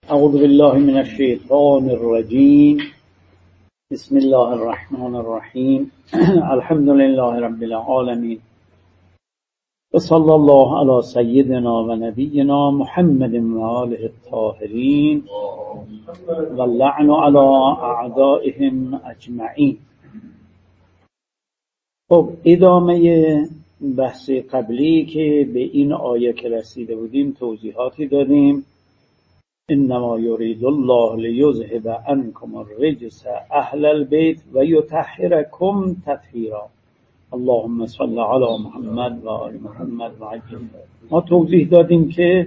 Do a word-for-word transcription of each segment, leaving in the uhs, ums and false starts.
اعوذ بالله من الشیطان الرجیم. بسم الله الرحمن الرحیم. الحمد لله رب العالمین و صلی الله علی سیدنا و نبینا محمد و آله الطاهرین و اللعن علی اعدائهم اجمعین. خب ادامه بحث قبلی که به این آیه که رسیده بودیم توضیحاتی دادیم. انما یرید الله لیذهب عنکم الرجس اهل البیت و یطهرکم تطهیرا. اللهم صل علی محمد و آل محمد و عجل. ما توضیح دادیم که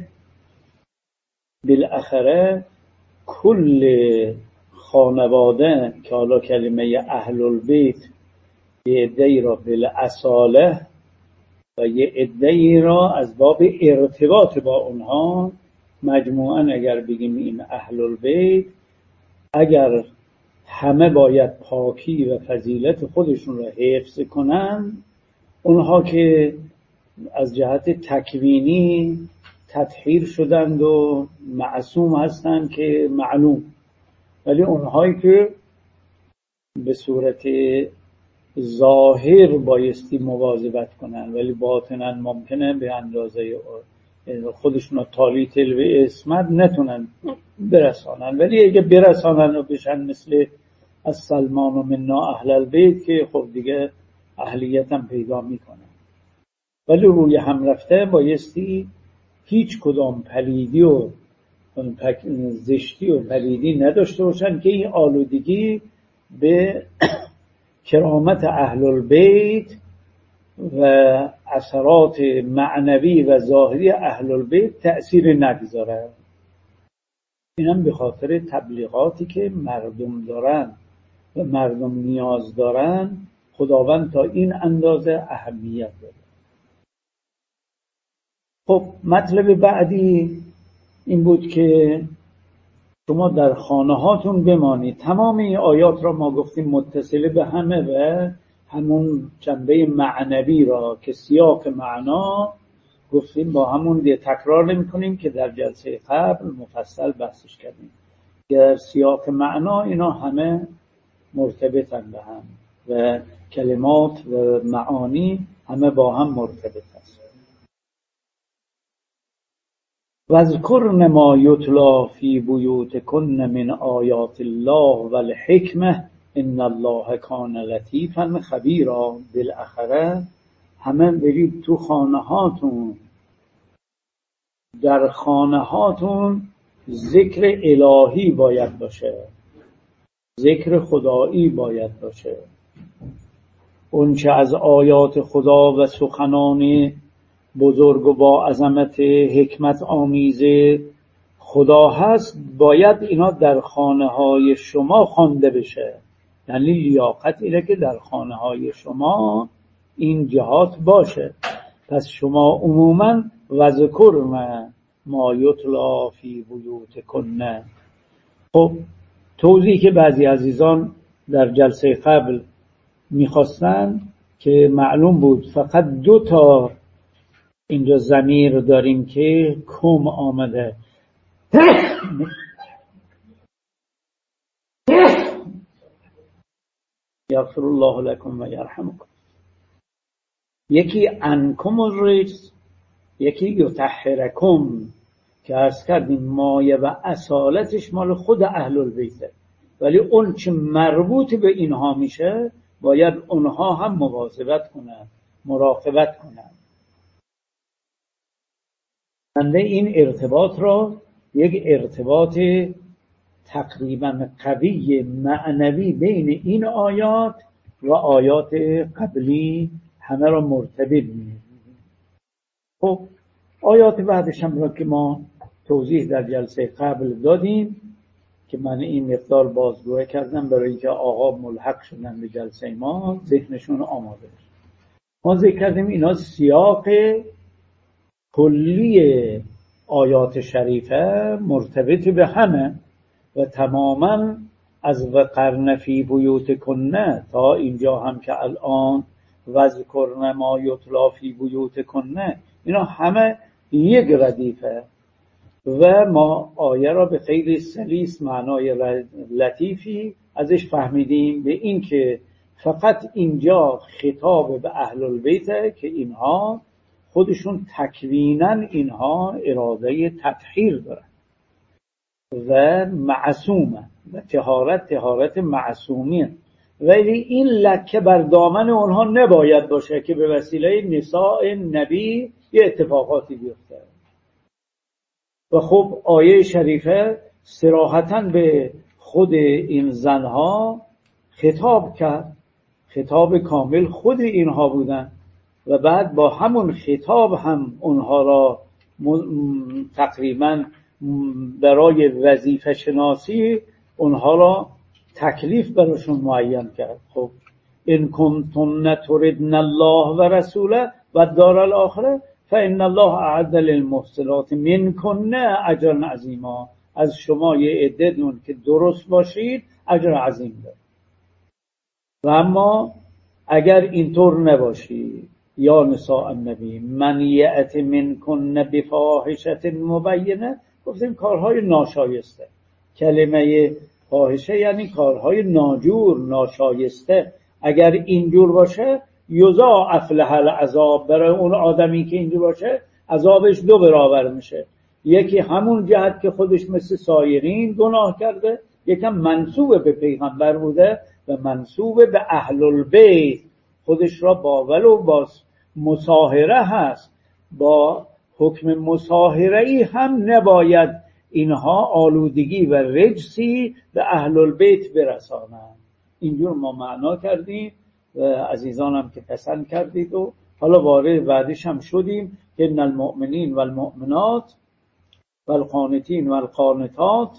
بالاخره کل خانواده که حالا کلمه اهل البیت یه عده‌ای را بالاصاله و یه عده‌ای را از باب ارتباط با اونها، مجموعاً اگر بگیم این اهل البیت، اگر همه باید پاکی و فضیلت خودشون را حفظ کنن، اونها که از جهت تکوینی تطهیر شدند و معصوم هستند که معلوم، ولی اونهایی که به صورت ظاهر بایستی مواظبت کنن ولی باطناً ممکنه به اندازه خودشون رو تالی تلوی اسمت نتونن برسانن، ولی اگه برسانن و بشن مثل از سلمان و منا اهل البیت که خب دیگه اهلیت هم پیدا میکنن. ولی روی هم رفته بایستی هیچ کدام پلیدی و زشتی و پلیدی نداشته باشن که این آلودگی به کرامت اهل البیت و اثرات معنوی و ظاهری اهل البیت تأثیر نگذاره. اینم به خاطر تبلیغاتی که مردم دارن و مردم نیاز دارن خداوند تا این اندازه اهمیت داره. خب مطلب بعدی این بود که شما در خانه هاتون بمانید. تمام این آیات را ما گفتیم متصل به همه و همون جنبه معنوی را که سیاق معنا گفتیم با همون دیگه تکرار نمی کنیم که در جلسه قبل مفصل بحثش کردیم. در سیاق معنا اینا همه مرتبطن به هم و کلمات و معانی همه با هم مرتبط هست. وَاذْكُرْنَ مَا یُتْلَى فِی بُیُوتِکُنَّ مِنْ آیات الله وَالْحِکْمَةِ ان الله کان لطیفا خبیرا. بالاخره همه برید تو خانه هاتون، در خانه هاتون ذکر الهی باید باشه، ذکر خدایی باید باشه. اون چه از آیات خدا و سخنان بزرگ و با عظمت حکمت آمیز خدا هست باید اینا در خانه های شما خوانده بشه. یعنی لیاقت اینه که در خانه های شما این جهات باشه. پس شما عموما وذکرن ما یتلی فی بیوتکن. خب توضیحی که بعضی عزیزان در جلسه قبل میخواستن که معلوم بود فقط دو تا اینجا ضمیر داریم که کم آمده. یغفر الله لکم و یرحمکم. یکی انکم الرجس، یکی یطهرکم که عرض کردیم مایه و اصالتش مال خود اهل البیته، ولی اون چه مربوط به اینها میشه باید اونها هم مواظبت کنن، مراقبت کنن. بنده این ارتباط را یک ارتباط تقریبا قوی معنوی بین این آیات و آیات قبلی همه را مرتبط می‌دونیم. خب آیات بعدش هم را که ما توضیح در جلسه قبل دادیم که من این مقدار بازگویی کردم برای اینکه آقا ملحق شدن به جلسه ما ذهنشون آماده بشه. ما ذکر کردیم اینا سیاق کلی آیات شریفه مرتبط به همه و تماما از وقرن فی بیوتکن تا اینجا هم که الان وذکرن ما یتلی فی بیوتکن، اینا همه یک ردیفه و ما آیه را به خیلی سلیس معنای لطیفی ازش فهمیدیم، به این که فقط اینجا خطاب به اهل البیت که اینها خودشون تکویناً اینها اراده تطهیر دارن و معصومه و طهارت طهارت معصومیه، ولی این لکه بر دامن اونها نباید باشه که به وسیله نساء نبی یه اتفاقاتی بیفته. و خب آیه شریفه صراحتاً به خود این زنها خطاب کرد، خطاب کامل خود اینها بودن و بعد با همون خطاب هم اونها را تقریباً برای وظیفه شناسی اونها را تکلیف براشون معین کرد. خب ان کنتن تردن الله و رسوله و الدار الاخره فان الله اعد للمحسنات منکن اجرا عظیما. از شما یه عده‌تون که درست باشید اجر عظیم دارید. و اما اگر اینطور نباشید یا نساء النبی من یأت منکن بفاحشة مبینه، گفتیم کارهای ناشایسته. کلمه فاحشه یعنی کارهای ناجور ناشایسته. اگر اینجور باشه یضاعف له العذاب، برای اون آدمی که اینجور باشه عذابش دو برابر میشه. یکی همون جهت که خودش مثل سایرین گناه کرده، یکم منسوب به پیغمبر بوده و منسوب به اهل البیت، خودش را با ولو با مصاهره هست، با حکم مصاهره‌ای هم نباید اینها آلودگی و رجسی به اهل البیت برسانند. اینجور ما معنا کردیم و عزیزانم که پسند کردید و حالا وارد بعدش هم شدیم که ان المؤمنین و المؤمنات و القانتین و القانتات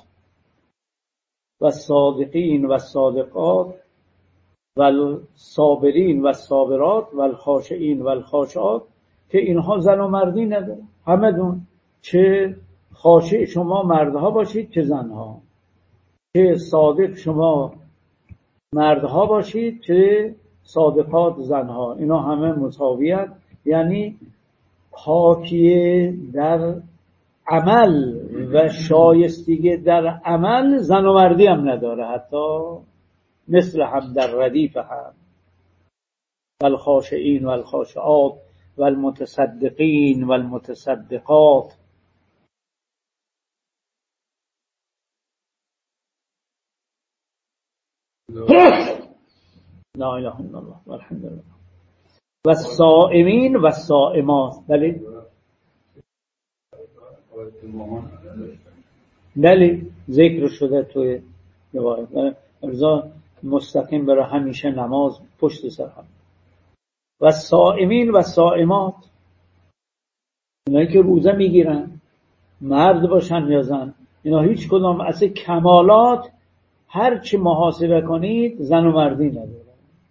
و الصادقین و الصادقات و الصابرین و الصابرات و الخاشعین و الخاشعات، که اینها زن و مردی نداره، همه دون، چه خاشع شما مردها باشید چه زنها، چه صادق شما مردها باشید چه صادقات زنها، اینا همه مساویت. یعنی پاکیه در عمل و شایستگی در عمل زن و مردی هم نداره، حتی مثل هم در ردیف هم. والخاشعین والخاشعات والمتصدقین والمتصدقات. لا اله الا الله والحمد لله. والصائمین والصائمات. بله بله ذکر شده توی روایت. ارزا مستقیم برای همیشه نماز پشت سر هم. و صائمین و صائمات، اینایی که روزه میگیرن، مرد باشن یا زن، اینا هیچ کدام از کمالات هر چی محاسبه کنید زن و مردی نداره.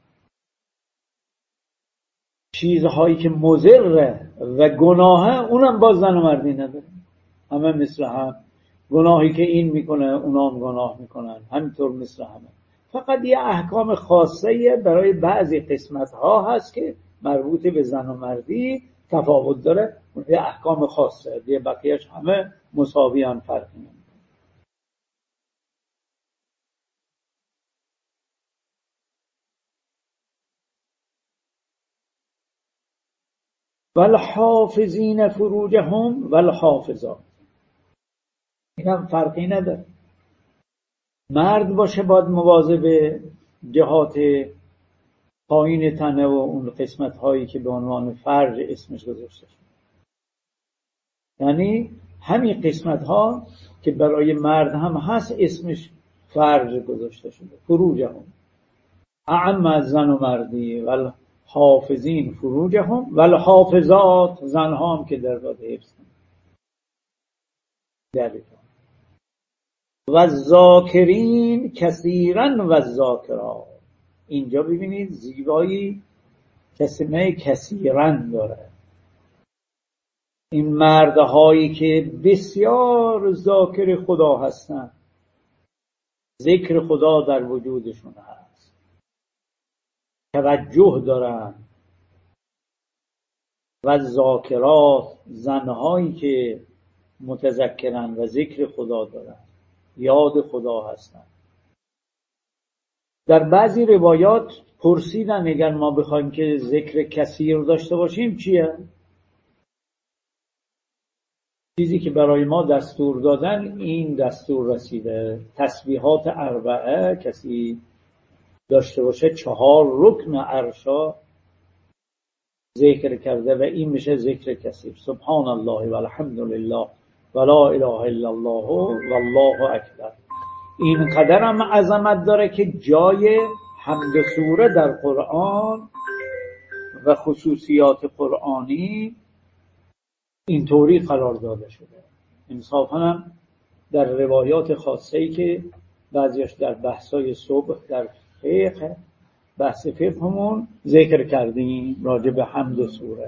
چیزهایی که مضره و گناهه اونم باز زن و مردی نداره، همه مثل هم. گناهی که این میکنه اونا هم گناه میکنن، همینطور مثل همه. فقط یه احکام خاصه برای بعضی قسمت ها هست که مربوط به زن و مردی تفاوت داره، یه احکام خاصه، دیگه بقیهش همه مساویان، فرقی نمیکنه. والحافظین فروجهم والحافظات، این هم فرقی نداره. مرد باشه باید مواظب جهات پایین تنه و اون قسمت هایی که به عنوان فرج اسمش گذاشته شده، یعنی همین قسمت ها که برای مرد هم هست اسمش فرج گذاشته شده. فروجهم اعم از زن و مردی. والحافظین فروجهم والحافظات، زنها هم که در باب حفظ کنند. و ذاکرین کثیرا و ذاکرات، اینجا ببینید زیبایی کسمه کثیرا داره. این مردهایی که بسیار ذاکر خدا هستن، ذکر خدا در وجودشون هست، توجه دارن. و ذاکرات، زنهایی که متذکرن و ذکر خدا دارن، یاد خدا هستن. در بعضی روایات پرسیدن اگر ما بخوایم که ذکر کثیر داشته باشیم چیه؟ چیزی که برای ما دستور دادن این دستور رسیده. تسبیحات اربعه کسی داشته باشه چهار رکن ارشا ذکر کرده و این میشه ذکر کثیر. سبحان الله و الحمد لله و لا اله الا الله و الله اکبر. این قدر هم عظمت داره که جای حمد سوره در قرآن و خصوصیات قرآنی اینطوری قرار داده شده. انصافاً هم در روایات خاصه‌ای که بعضیش در بحثای صبح در فقه بحث فقهمون ذکر کردیم راجع به حمد سوره.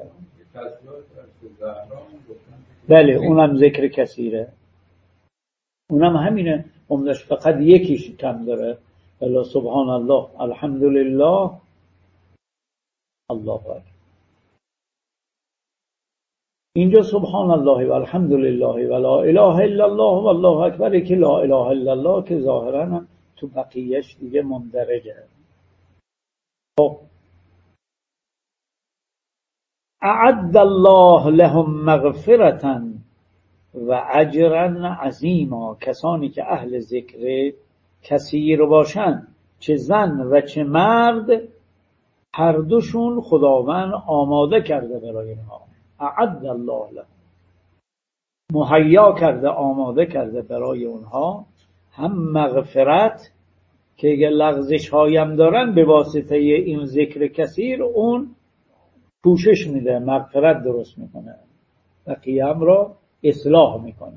بله اونم ذکر کثیره، اونم همینه، عمدش فقط یکیش کم داره. الا سبحان الله الحمدلله الله اکبر. اینجا سبحان الله و الحمدلله و لا اله الا الله و الله اکبر که لا اله الا الله که ظاهرا هم تو بقیهش دیگه مندرجه. خب اعد الله لهم مغفرة و اجرا عظیما. کسانی که اهل ذکر کثیر باشن، چه زن و چه مرد، هر دوشون خداوند آماده کرده برای اینها. اعد الله لهم، مهیا کرده، آماده کرده برای اونها هم مغفرت که اگه لغزش هایم دارن به واسطه این ذکر کثیر اون پوشش میده، مغفرت درست میکنه و قیام را اصلاح میکنه.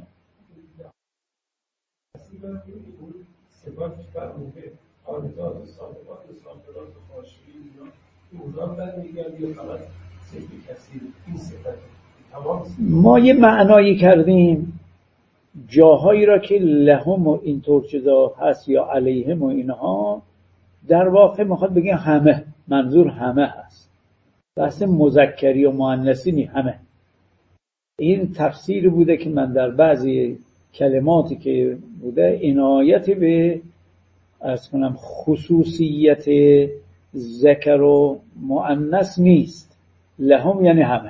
ما یه معنایی کردیم جاهایی را که لهم و اینطور چیزا هست یا علیهم و اینها، در واقع میخواد بگیم همه، منظور همه هست، بحث مذکری و مؤنثی نی، همه. این تفسیر بوده که من در بعضی کلماتی که بوده عنایت به از کنم خصوصیت ذکر و مؤنث نیست. لهم یعنی همه،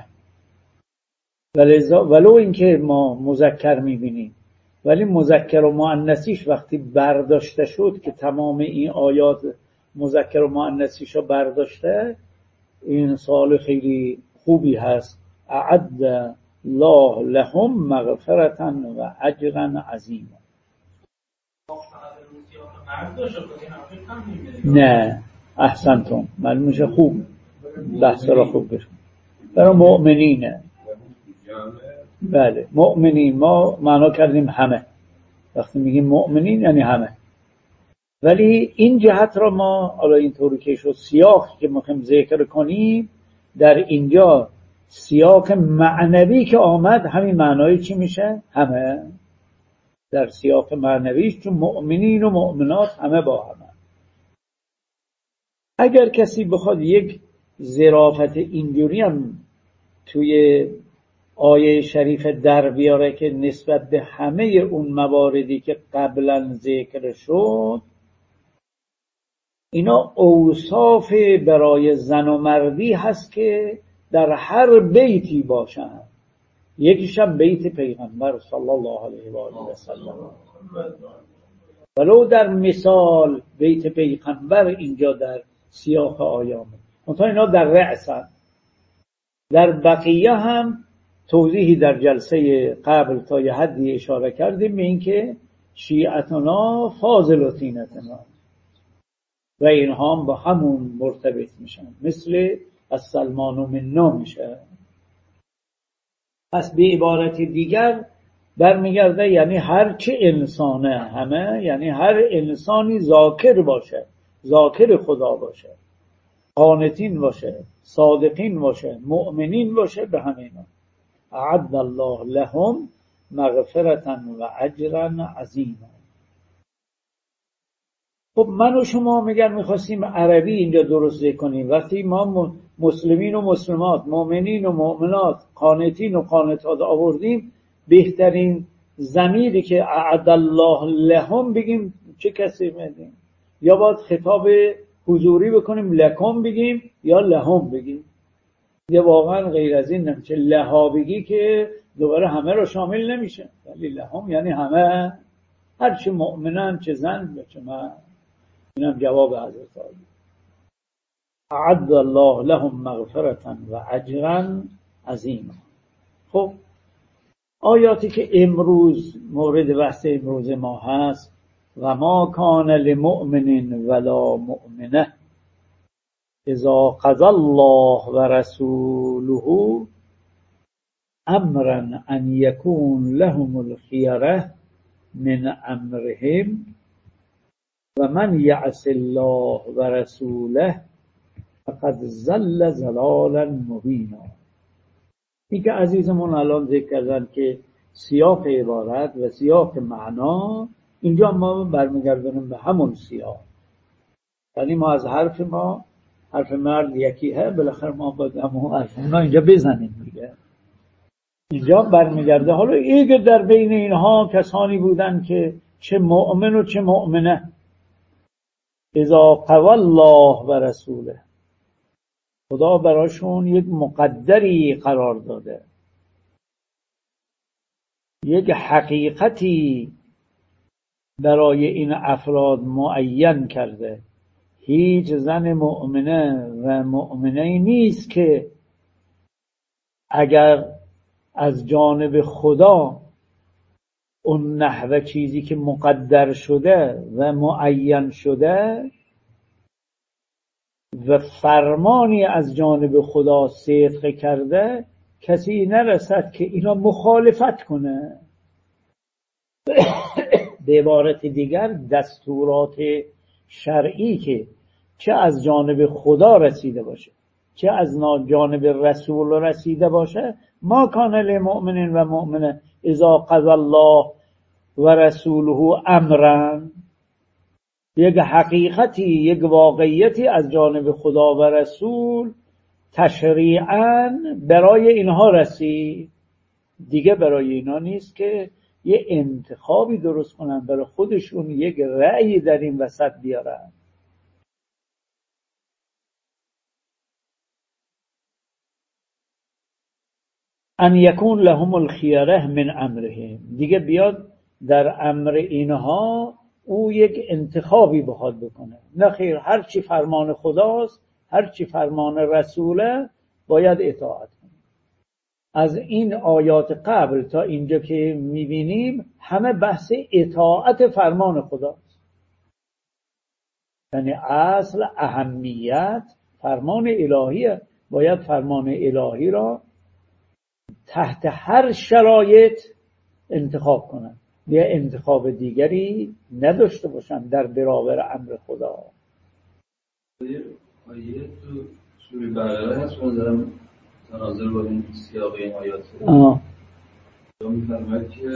ولو اینکه ما مذکر میبینیم ولی مذکر و مؤنثیش وقتی برداشته شد که تمام این آیات مذکر و مؤنثیشو برداشته، این سوال خیلی خوبی هست. اعد الله لهم مغفرة و اجرا عظیما. نه احسنتم، معلوم میشه خوب بحث را خوب بشون برای مؤمنینه. بله مؤمنین ما معنا کردیم همه، وقتی میگیم مؤمنین یعنی همه، ولی این جهت را ما حالا اینطوری که شد سیاقی که میخوایم ذکر کنیم در اینجا سیاق معنوی که آمد همین معنای چی میشه؟ همه. در سیاق معنویش چون مؤمنین و مؤمنات همه با همه. اگر کسی بخواد یک ظرافت اینجوری هم توی آیه شریف در بیاره که نسبت به همه اون مواردی که قبلا ذکر شد اینا اوصاف برای زن و مردی هست که در هر بیتی باشن. یکیش هم بیت پیغمبر صلی الله علیه و آله و سلم، ولو در مثال بیت پیغمبر اینجا در سیاق آیامه، منتها اینا در رأسن. در بقیه هم توضیحی در جلسه قبل تا یه حدی اشاره کردیم به این که شیعتنا فاضلاتینتنا و اینها هم با همون مرتبط میشن، مثل السلمان و منا میشه. پس به عبارت دیگر برمیگرده یعنی هر چه انسانه همه، یعنی هر انسانی ذاکر باشه، ذاکر خدا باشه، قانتین باشه، صادقین باشه، مؤمنین باشه، به همینا. اعد الله لهم مغفرة و اجرا عظیما. خب من و شما میگن میخواستیم عربی اینجا درست کنیم، وقتی ما مسلمین و مسلمات، مؤمنین و مؤمنات، قانتین و قانتات آوردیم، بهترین ضمیری که اعد الله لهم بگیم چه کسی میدیم، یا باید خطاب حضوری بکنیم لکم بگیم یا لهم بگیم. یه واقعا غیر از این نمیشه. لها بگی که دوباره همه رو شامل نمیشه، ولی لهم یعنی همه، هر چه مؤمنن چه زن و چه مرد. اینم جواب حضرت علی. اعد الله لهم مغفرة و اجرا عظیما. خب آیاتی که امروز مورد بحث امروز ما هست، و ما کان لمؤمن ولا مؤمنه اذا قضى الله و رسوله امرا ان یکون لهم الخیره من امرهم و من یعص الله و رسوله فقد ضل ضلالا مبینا. این که عزیزمون الان ذکر کردن که سیاق عبارت و سیاق معنا اینجا ما برمیگردونیم به همون سیاق. یعنی ما از حرف ما حرف مرد یکیه، بالاخره ما باید همون حرف ما اینجا بزنیم دیگه. اینجا برمیگرده. حالا اگه در بین اینها کسانی بودن که چه مؤمن و چه مؤمنه، اذا قضى الله و رسوله، خدا براشون یک مقدری قرار داده، یک حقیقتی برای این افراد معین کرده. هیچ زن مؤمنه و مؤمنه نیست که اگر از جانب خدا اون نحوه چیزی که مقدر شده و معین شده و فرمانی از جانب خدا صدق کرده، کسی نرسد که اینا مخالفت کنه. به عبارت دیگر دستورات شرعی که چه از جانب خدا رسیده باشه چه از جانب رسول رسیده باشه، ما کان للمؤمن و مؤمنه اذا قضى الله و رسوله امرا، یک حقیقتی، یک واقعیتی از جانب خدا و رسول تشریعاً برای اینها رسید، دیگه برای اینا نیست که یه انتخابی درست کنن برای خودشون، یک رأی در این وسط بیارن. ان یکون لهم الخیره من امرهم، دیگه بیاد در امر اینها او یک انتخابی بخواد بکنه. نه خیر، هر چی فرمان خداست، هر چی فرمان رسوله باید اطاعت کنه. از این آیات قبل تا اینجا که میبینیم همه بحث اطاعت فرمان خداست. یعنی اصل اهمیت فرمان الهیه، باید فرمان الهی را تحت هر شرایط انتخاب کنن، یا انتخاب دیگری نداشته باشن در برابر امر خدا. آیه تو سوره بقره هست، من دارم تناظر با این سیاق این آیات رو میفرماید که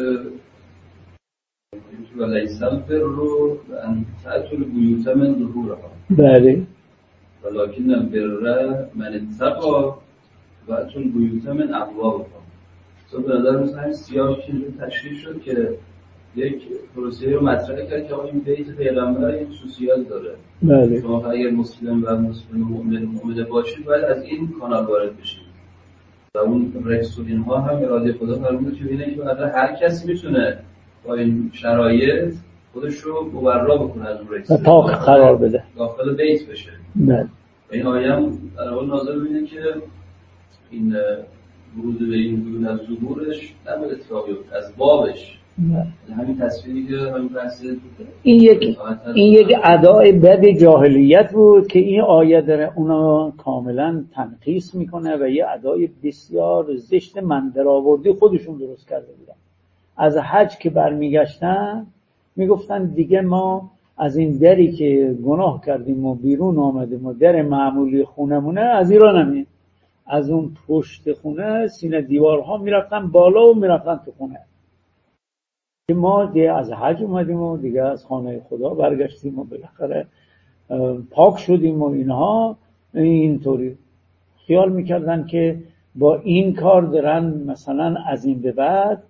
ولیس البر ان تأتوا البیوت من ظهورها، بله، ولکن البر من اتقی و اتوا البیوت من ابوابها. تو به نظر مثلا این سیاق چیزی تشریح شد که یک پروسه رو مطرح کرد که آقا این بیت پیغمبر این خصوصیات داره. بله. شما اگر مسلم و مسلم مؤمن مؤمن باشید باید از این کانال وارد بشید. و اون رسول اینها هم اراده خدا فرموده که اینه که هر کسی میتونه با این شرایط خودش رو مبرا بکنه از اون رسول، تا قرار بده، داخل بیت بشه. بله. این آیه هم در اول نازل ببینه که این ورود به این بیرون از ظهورش نه به اتفاقی از بابش، همین تصویری که همین بحث این یک این یک ادای بد جاهلیت بود که این آیه داره اونا کاملا تنقیص میکنه و یه ادای بسیار زشت مندرآوردی خودشون درست کرده بودن. از حج که برمیگشتن میگفتن دیگه ما از این دری که گناه کردیم و بیرون آمدیم و در معمولی خونمونه از ایران نمیم، از اون پشت خونه سینه دیوارها میرفتن بالا و میرفتن تو خونه که ما دیگه از حج اومدیم و دیگه از خانه خدا برگشتیم و بالاخره پاک شدیم و اینها. اینطوری خیال میکردن که با این کار دارن مثلا از این به بعد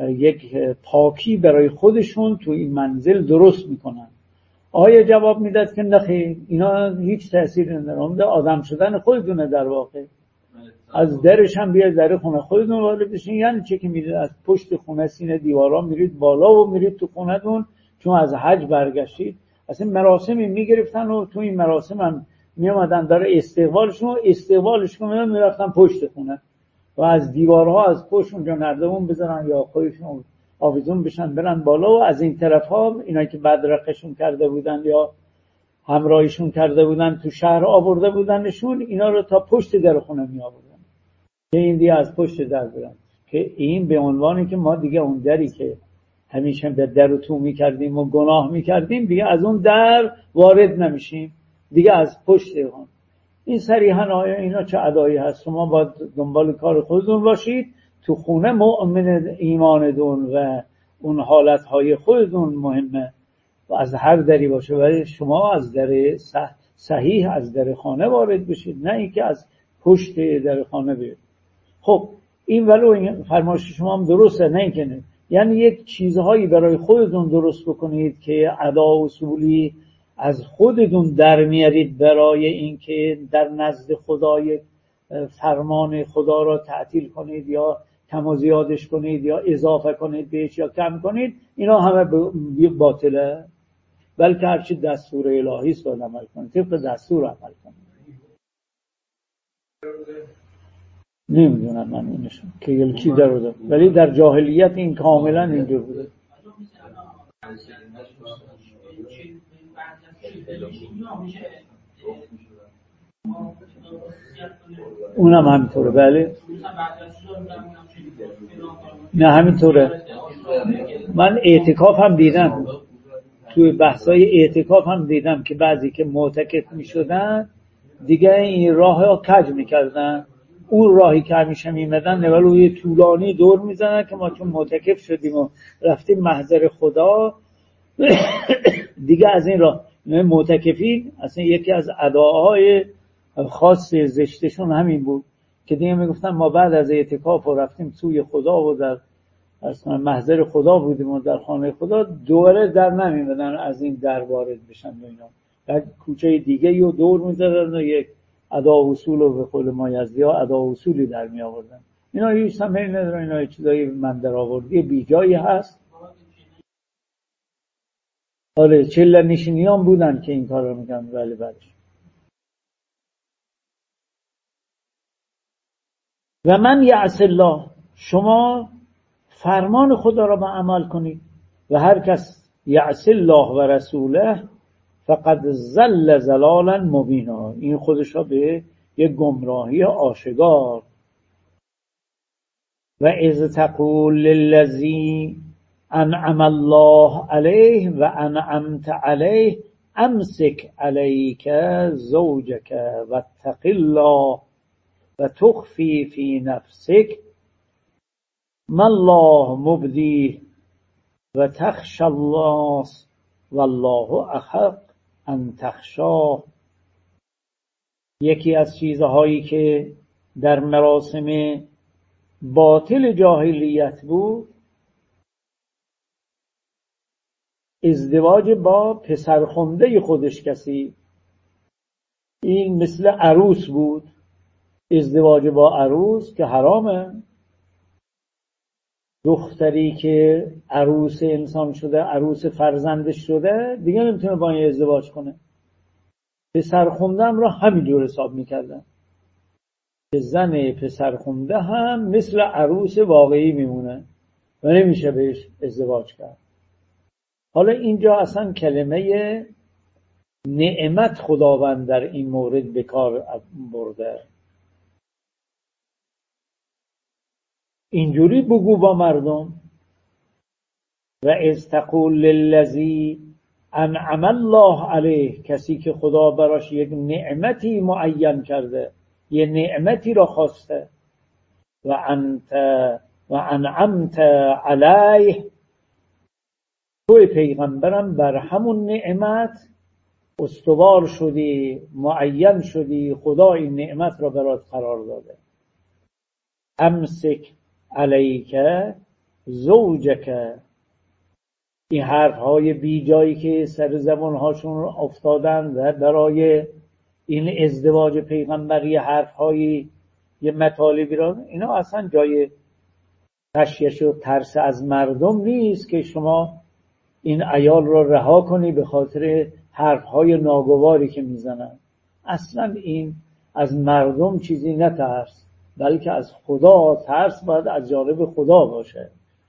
یک پاکی برای خودشون تو این منزل درست میکنن. آیا جواب میداد که نخیر اینا هیچ تأثیری نداره، آدم شدن خودتونه در واقع. از درش هم بیاید در خونه خودتون وارد بشین. یعنی چه که میرید از پشت خونه سینه دیوارا میرید بالا و میرید تو خونه‌تون چون از حج برگشتید. اصلا مراسمی میگرفتن و تو این مراسم هم میامدن در استقبالشون و استقبالشون میرفتن پشت خونه و از دیوارها از پشت اونجا نردبون بذارن یا خودشون آویزون بشن برن بالا و از این طرف ها اینا که بدرقشون کرده بودن یا همراهیشون کرده بودن تو شهر آورده بودنشون، اینا رو تا پشت در خونه می آوردن که این دیگه از پشت در برن، که این به عنوانی که ما دیگه اون دری که همیشه به در رو تو می کردیم و گناه می کردیم دیگه از اون در وارد نمیشیم، دیگه از پشت اون. این صریحاً آیا اینا چه ادایی هست؟ شما باید دنبال کار خودتون باشید، تو خونه مؤمن ایماندون و اون حالتهای خودتون مهمه و از هر دری باشه، ولی شما از در صحیح از در خانه وارد بشید، نه اینکه از پشت در خانه بیاید. خب این ولو این فرمایش شما هم درسته، نه اینکه نه. یعنی یک چیزهایی برای خودتون درست بکنید که ادا و اصولی از خودتون در میارید برای اینکه در نزد خدای فرمان خدا را تعطیل کنید یا کم و زیادش کنید یا اضافه کنید بهش یا کم کنید. اینا همه باطله، بلکه هرچی دستور الهی است باید عمل کنید، طبق دستور عمل کنید. نمیدونم من اینشون که کی در بوده، ولی در جاهلیت این کاملا اینجور بوده. اونم همینطوره. بله نه همینطوره. من اعتکاف هم دیدم، توی بحثای اعتکاف هم دیدم که بعضی که معتکف می شدن دیگه این راه ها کج می کردن، اون راهی که همیشه می مدن نولوی طولانی دور می زنن که ما چون معتکف شدیم و رفتیم محضر خدا دیگه از این راه. معتکفین اصلا یکی از ادعاهای خاص زشتشون همین بود که دیگه میگفتن ما بعد از اعتکاف و رفتیم سوی خدا و در اصلا محضر خدا بودیم و در خانه خدا دوره در نمیمدن از این در وارد بشن و اینا، در کوچه دیگه یو دور میزدن و یک ادا و اصول و به قول ما یزدی ها ادا و اصولی در می آوردن. اینا هیچ سمری نداره، اینا چیزایی من در آوردی بی جایی هست. آره چله نشینیان بودن که این کار رو میکنن. ولی بعدش و من یعص الله، شما فرمان خدا را به عمل کنید و هر کس یعص الله و رسوله فقد ضل ضلالا مبینا، این خودش را به یک گمراهی آشکار. و اذ تقول للذی انعم الله علیه و انعمت علیه امسک علیک زوجک واتق الله و تخفی فی نفسک ما الله مبدیه و تخشى الله والله احق ان تخشاه. یکی از چیزهایی که در مراسم باطل جاهلیت بود ازدواج با پسرخونده خودش کسی. این مثل عروس بود، ازدواج با عروس که حرامه. دختری که عروس انسان شده، عروس فرزندش شده، دیگه نمیتونه با این ازدواج کنه. پسرخونده هم را همینجور حساب میکردن که زن پسرخونده هم مثل عروس واقعی میمونه و نمیشه بهش ازدواج کرد. حالا اینجا اصلا کلمه نعمت خداوند در این مورد به کار برده. اینجوری بگو با مردم و اذ تقول للذی انعم الله علیه، کسی که خدا براش یک نعمتی معین کرده، یه نعمتی را خواسته، و انت و انعمت علیه، توی پیغمبرم بر همون نعمت استوار شدی، معین شدی، خدا این نعمت را برات قرار داده. امسک علیک زوجک، این حرف های بی جایی که سر زبان هاشون افتادن و برای این ازدواج پیغمبری حرف های یه مطالبی را، اینا اصلا جای خشیش و ترس از مردم نیست که شما این عیال را رها کنی به خاطر حرف های ناگواری که میزنن. اصلا این از مردم چیزی نترس، بلکه از خدا ترس باید از جانب خدا باشه.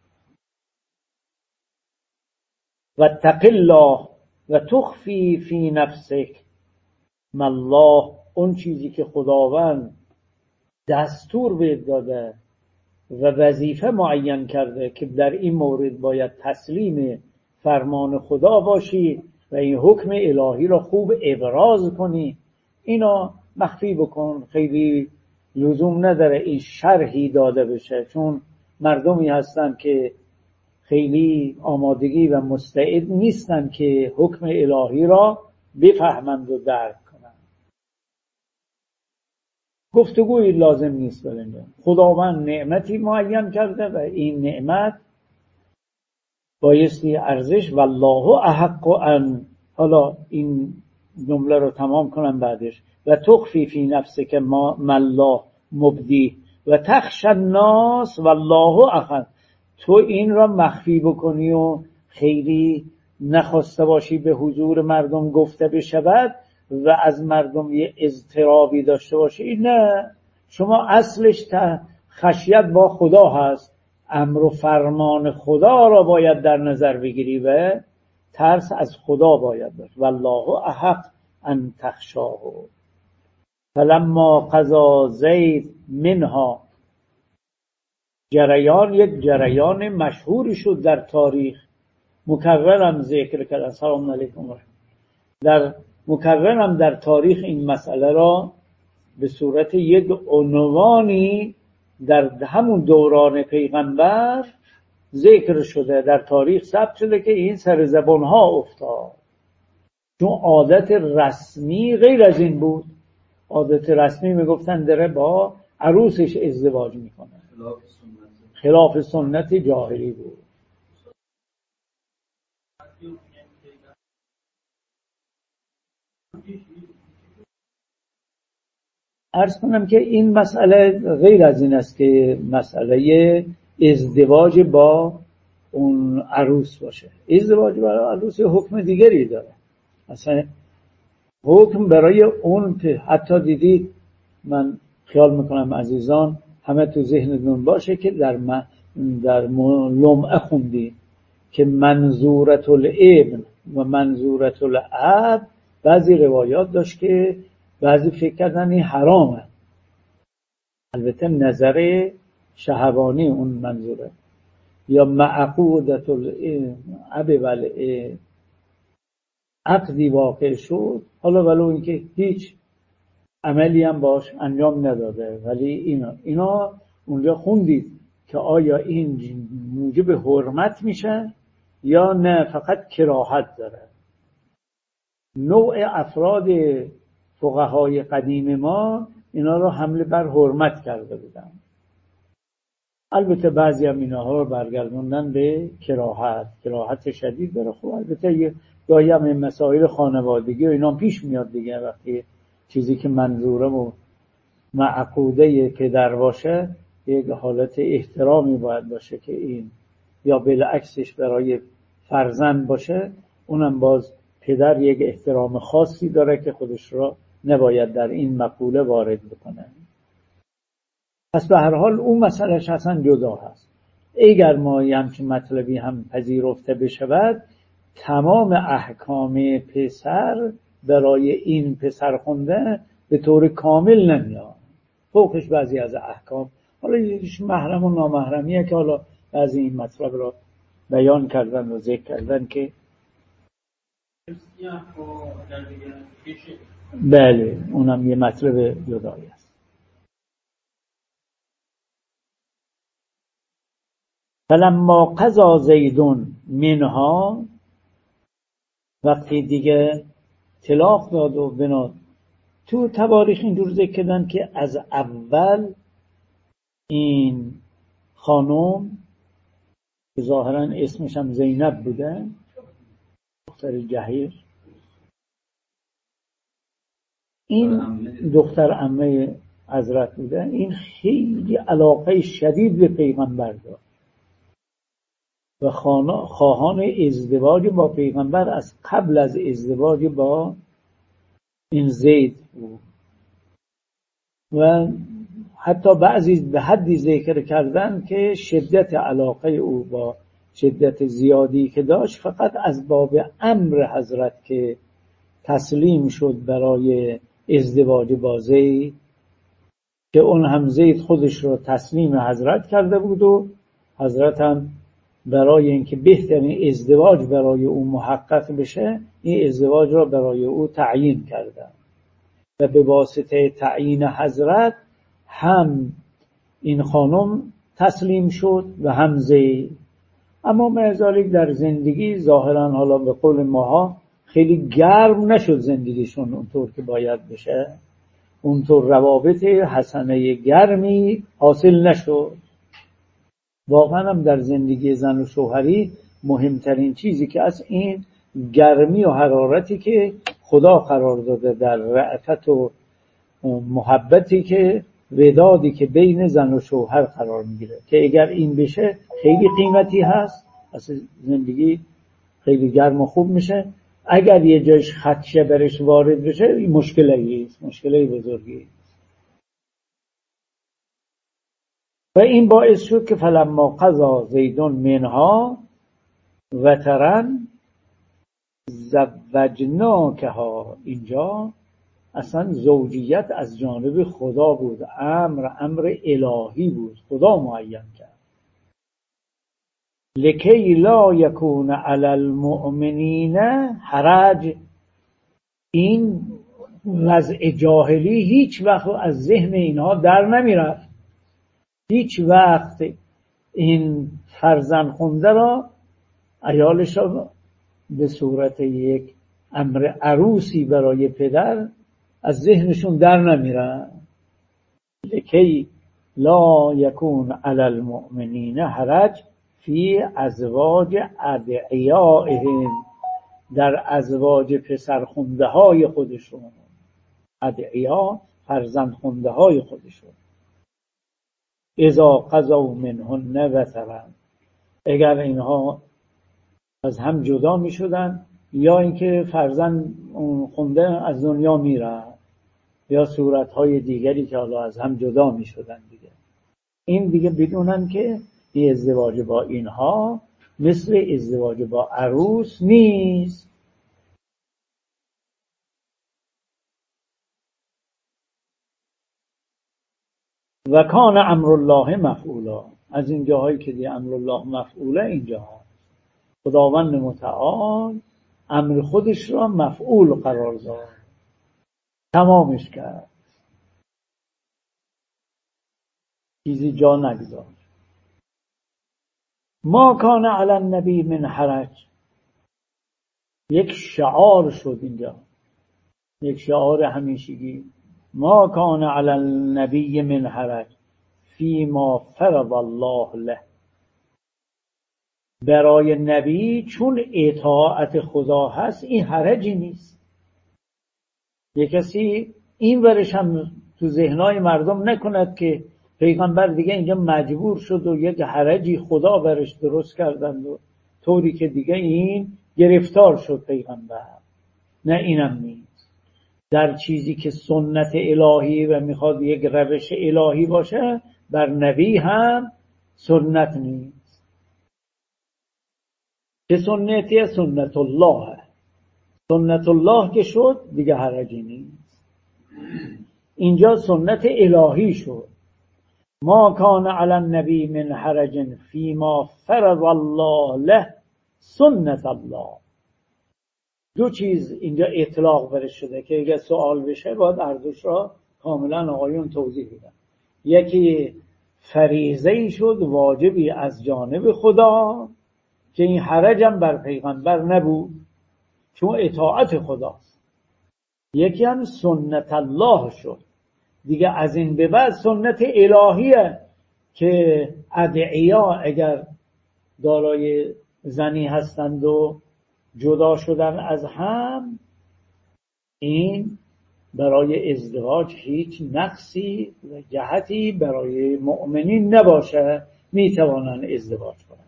و اتق الله و تخفی فی نفسک ما الله، اون چیزی که خداوند دستور بهت داده و وظیفه معین کرده که در این مورد باید تسلیم فرمان خدا باشی و این حکم الهی را خوب ابراز کنی، اینا مخفی بکن. خیلی لزوم نداره این شرحی داده بشه، چون مردمی هستن که خیلی آمادگی و مستعد نیستن که حکم الهی را بفهمند و درک کنند. گفتگوی لازم نیست برنده. خداوند نعمتی معین کرده و این نعمت بایستی ارزش والله احق ان، حالا این جمله رو تمام کنم بعدش، و تخفی فی نفسک ما الله مبدی و تخشى الناس والله احق، تو این را مخفی بکنی و خیلی نخواسته باشی به حضور مردم گفته بشود و از مردم یه اضطرابی داشته باشی. نه، شما اصلش خشیت با خدا هست، امر و فرمان خدا را باید در نظر بگیری و ترس از خدا باید باشه. والله احق ان تخشاه. فلما قضا زید منها، جریان یک جریان مشهوری شد در تاریخ، مکررم ذکر کردن. سلام علیکم. در مکررم در تاریخ این مسئله را به صورت یک عنوانی در همون دوران پیغمبر ذکر شده، در تاریخ ثبت شده که این سر زبان ها افتاد، چون عادت رسمی غیر از این بود. عادت رسمی میگفتن داره با عروسش ازدواج میکنه، خلاف سنت جاهلی بود. عرض کنم که این مسئله غیر از این است که مسئله ازدواج با اون عروس باشه. ازدواج با عروس حکم دیگری داره. اصلا حکم برای اون، حتی دیدید، من خیال میکنم عزیزان همه تو ذهنتون باشه که در م... در لمعه خوندی که منظورت الابن و منظورت الاب، بعضی روایات داشت که بعضی فکر کردن این حرامه. البته نظر شهوانی اون منظوره. یا معقودت الاب والاب، عقدی واقع شد، حالا ولو اینکه هیچ عملی هم باش انجام نداده، ولی اینا اینا اونجا خوندید که آیا این موجب حرمت میشه یا نه فقط کراهت داره. نوع افراد فقهای قدیم ما اینا رو حمله بر حرمت کرده بودن. البته بعضی هم اینها رو برگردوندن به کراهت، کراهت شدید داره. خب البته یه گاهی هم این مسائل خانوادگی و اینا پیش میاد دیگه، وقتی چیزی که منظوره و معقوده پدر باشه یک حالت احترامی باید باشه که این، یا بالعکسش برای فرزند باشه، اونم باز پدر یک احترام خاصی داره که خودش را نباید در این مقوله وارد بکنه. پس به هر حال اون مسئلهش اصلا جدا هست. اگر ما همچین مطلبی هم پذیرفته بشود، تمام احکام پسر برای این پسر خونده به طور کامل نمیاد. فوقش بعضی از احکام، حالا یکیش محرم و نامحرمیه که حالا بعضی این مطلب را بیان کردن و ذکر کردن که بله اونم یه مطلب جدایی است. فلما قضا زیدون منها، وقتی دیگه طلاق داد و بناد، تو تواریخ اینجور ذکر کردن که از اول این خانم که ظاهرا اسمش هم زینب بوده، دختر جهیر. این دختر عمه حضرت بوده. این خیلی علاقه شدید به پیغمبر داشت و خواهان ازدواج با پیغمبر از قبل از ازدواج با این زید بود و حتی بعضی به حدی ذکر کردن که شدت علاقه او با شدت زیادی که داشت فقط از باب امر حضرت که تسلیم شد برای ازدواج با زید، که اون هم زید خودش رو تسلیم حضرت کرده بود و حضرت هم برای اینکه بهترین ازدواج برای او محقق بشه این ازدواج را برای او تعیین کردن و به واسطه تعیین حضرت هم این خانم تسلیم شد و هم زید. اما مع در زندگی ظاهرا حالا به قول ماها خیلی گرم نشد زندگیشون اونطور که باید بشه، اونطور روابط حسنه گرمی حاصل نشد. واقعا هم در زندگی زن و شوهری مهمترین چیزی که از این گرمی و حرارتی که خدا قرار داده در رأفت و محبتی که ودادی که بین زن و شوهر قرار میگیره، که اگر این بشه خیلی قیمتی هست، اصلا زندگی خیلی گرم و خوب میشه. اگر یه جایش خدشه برش وارد بشه این مشکلی است، مشکلی بزرگی. و این باعث شد که فلما قضا زیدون منها وترن زوجناکها، اینجا اصلا زوجیت از جانب خدا بود، امر امر الهی بود، خدا معین کرد. لکی لا یکون علی المؤمنین حرج، این وضع جاهلی هیچ وقت از ذهن اینها در نمیرفت. هیچ وقت این فرزند خونده را عیالش را به صورت یک امر عروسی برای پدر از ذهنشون در نمیرن. لکی لا یکون علی المؤمنین حرج فی ازواج ادعیائهم، در ازواج پسرخونده های خودشون، ادعیا فرزند خونده های خودشون. اذا قضوا منهن وترن، اگر اینها از هم جدا می شدن یا اینکه فرزند خونده از دنیا می رفت یا صورتهای دیگری که حالا از هم جدا می شدن دیگه، این دیگه بدونن که این ازدواج با اینها مثل ازدواج با عروس نیست. و کان امر الله مفعولا، از این جاهایی که دی امر الله مفعوله اینجا خداوند متعال امر خودش را مفعول قرار داد، تمامش کرد، چیزی جا نگذاشت. ما کان علی النبی من حرج، یک شعار شد اینجا، یک شعار همیشگی. ما کان علی النبی من حرج فیما فرض الله له، برای نبی چون اطاعت خدا هست این حرجی نیست. یک کسی این ورش هم تو ذهنای مردم نکند که پیغمبر دیگه اینجا مجبور شد و یک حرجی خدا برش درست کردند و طوری که دیگه این گرفتار شد پیغمبر. نه، اینم نیست. در چیزی که سنت الهی و میخواد یک روش الهی باشه بر نبی هم سنت نیست. که سنتی سنت الله، سنت الله که شد دیگه حرجی نیست. اینجا سنت الهی شد. ما کان علی النبی من حرج فیما فرض الله له سنت الله. دو چیز اینجا اطلاق برش شده که اگه سوال بشه باید ارزش را کاملا آقایون توضیح بدن. یکی فریضه‌ای شد، واجبی از جانب خدا که این حرج هم بر پیغمبر نبود چون اطاعت خداست. یکی هم سنت الله شد دیگه، از این به بعد سنت الهیه که ادعیا اگر دارای زنی هستند و جدا شدن از هم، این برای ازدواج هیچ نقصی و جهتی برای مؤمنین نباشه، میتوانند ازدواج کنند.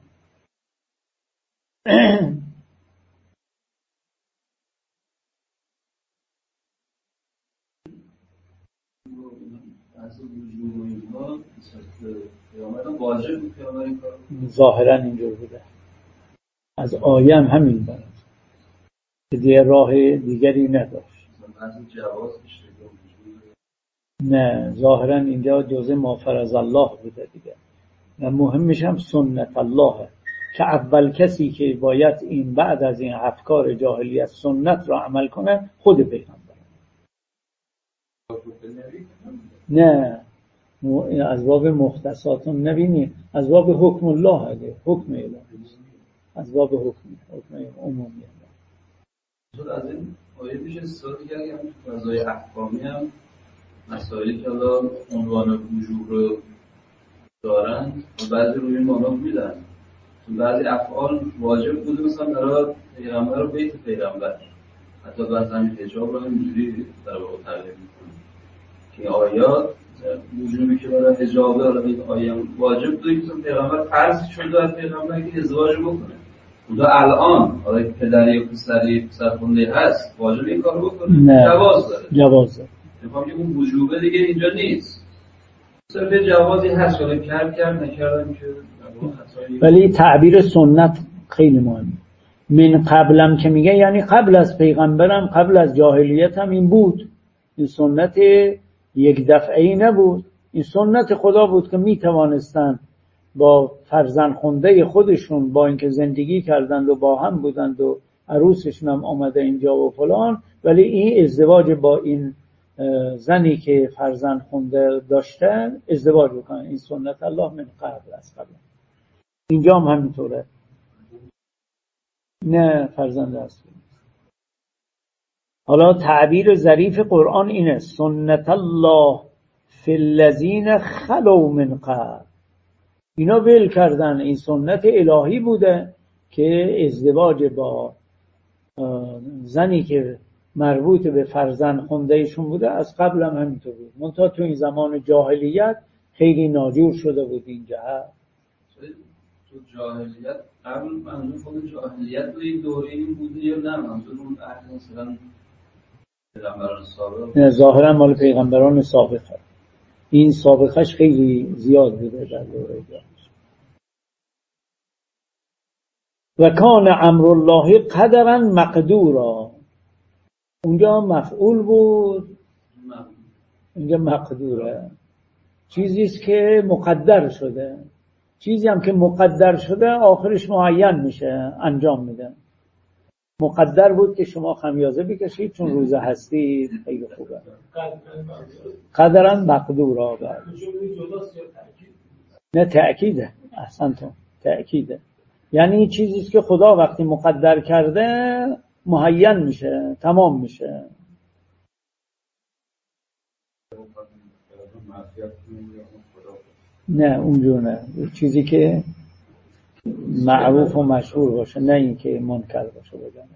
ظاهرا اینجور بوده، از آیه هم همین برد که دیگه راه دیگری نداشت. نه، ظاهرا اینجا جزء ما فرض الله بوده دیگه، و مهمش هم سنت الله، که اول کسی که باید این بعد از این افکار جاهلیت سنت را عمل کنه خود پیغمبر. نه، از باب مختصات نبینی، از باب حکم الله هده، حکم الهی، از باب حکم حکم عمومی. از این آیه میشه استفاده کرد که تو فضای احکامی هم مسائلی که حالا عنوان وجوب رو دارن و بعضی روی مانا میدن، تو بعضی افعال واجب بوده، مثلا برای پیغمبر و بیت پیغمبر، حتی بعض همین حجاب رو همینجوری در واقع تعریف میکنه که آیات وجوبی که برای حجاب داره، این آیه واجب بوده که پیغمبر فرض شده از پیغمبر که ازدواج بکنه. خدا الان حالا پدری و پسری پسرخونده هست واجب این کارو بکنه؟ جواز داره. جواز داره. میگم که اون وجوبه دیگه اینجا نیست. صرف جوازی هست، حالا کرد کرد نکردم که. ولی تعبیر سنت خیلی مهمه. من قبلم که میگه یعنی قبل از پیغمبرم، قبل از جاهلیت هم این بود. این سنت یک دفعه‌ای نبود. این سنت خدا بود که میتوانستن با فرزند خونده خودشون با اینکه زندگی کردند و با هم بودند و عروسشون هم آمده اینجا و فلان، ولی این ازدواج با این زنی که فرزند خونده داشتن ازدواج بکنن. این سنت الله من قبل از قبل. اینجا هم همینطوره. نه فرزند اصلی. حالا تعبیر ظریف قرآن اینه: سنت الله فی الذین خلو من قبل. اینا ول کردن، این سنت الهی بوده که ازدواج با زنی که مربوط به فرزند خوندهشون بوده از قبل هم همینطور بود، منتها تو این زمان جاهلیت خیلی ناجور شده بود این جهت. تو جاهلیت قبل منظور خود جاهلیت بود، این دوره این بوده یا نه منظور اون اهل مثلا پیغمبران سابق؟ نه، ظاهرا مال پیغمبران سابقه. این سابقش خیلی زیاد بوده در دوره جاهلیت. و کان امر الله قدرا مقدورا. اونجا مفعول بود، اینجا مقدوره. چیزیست که مقدر شده. چیزی هم که مقدر شده آخرش معین میشه، انجام میده. مقدر بود که شما خمیازه بکشید چون روزه هستید، خیلی خوبه. قدرا مقدورا. نه تأکیده، احسنتون، تأکیده. یعنی چیزیست که خدا وقتی مقدر کرده معین میشه، تمام میشه. نه اونجور نه، چیزی که معروف و مشهور باشه، نه این که منکر باشه بگم.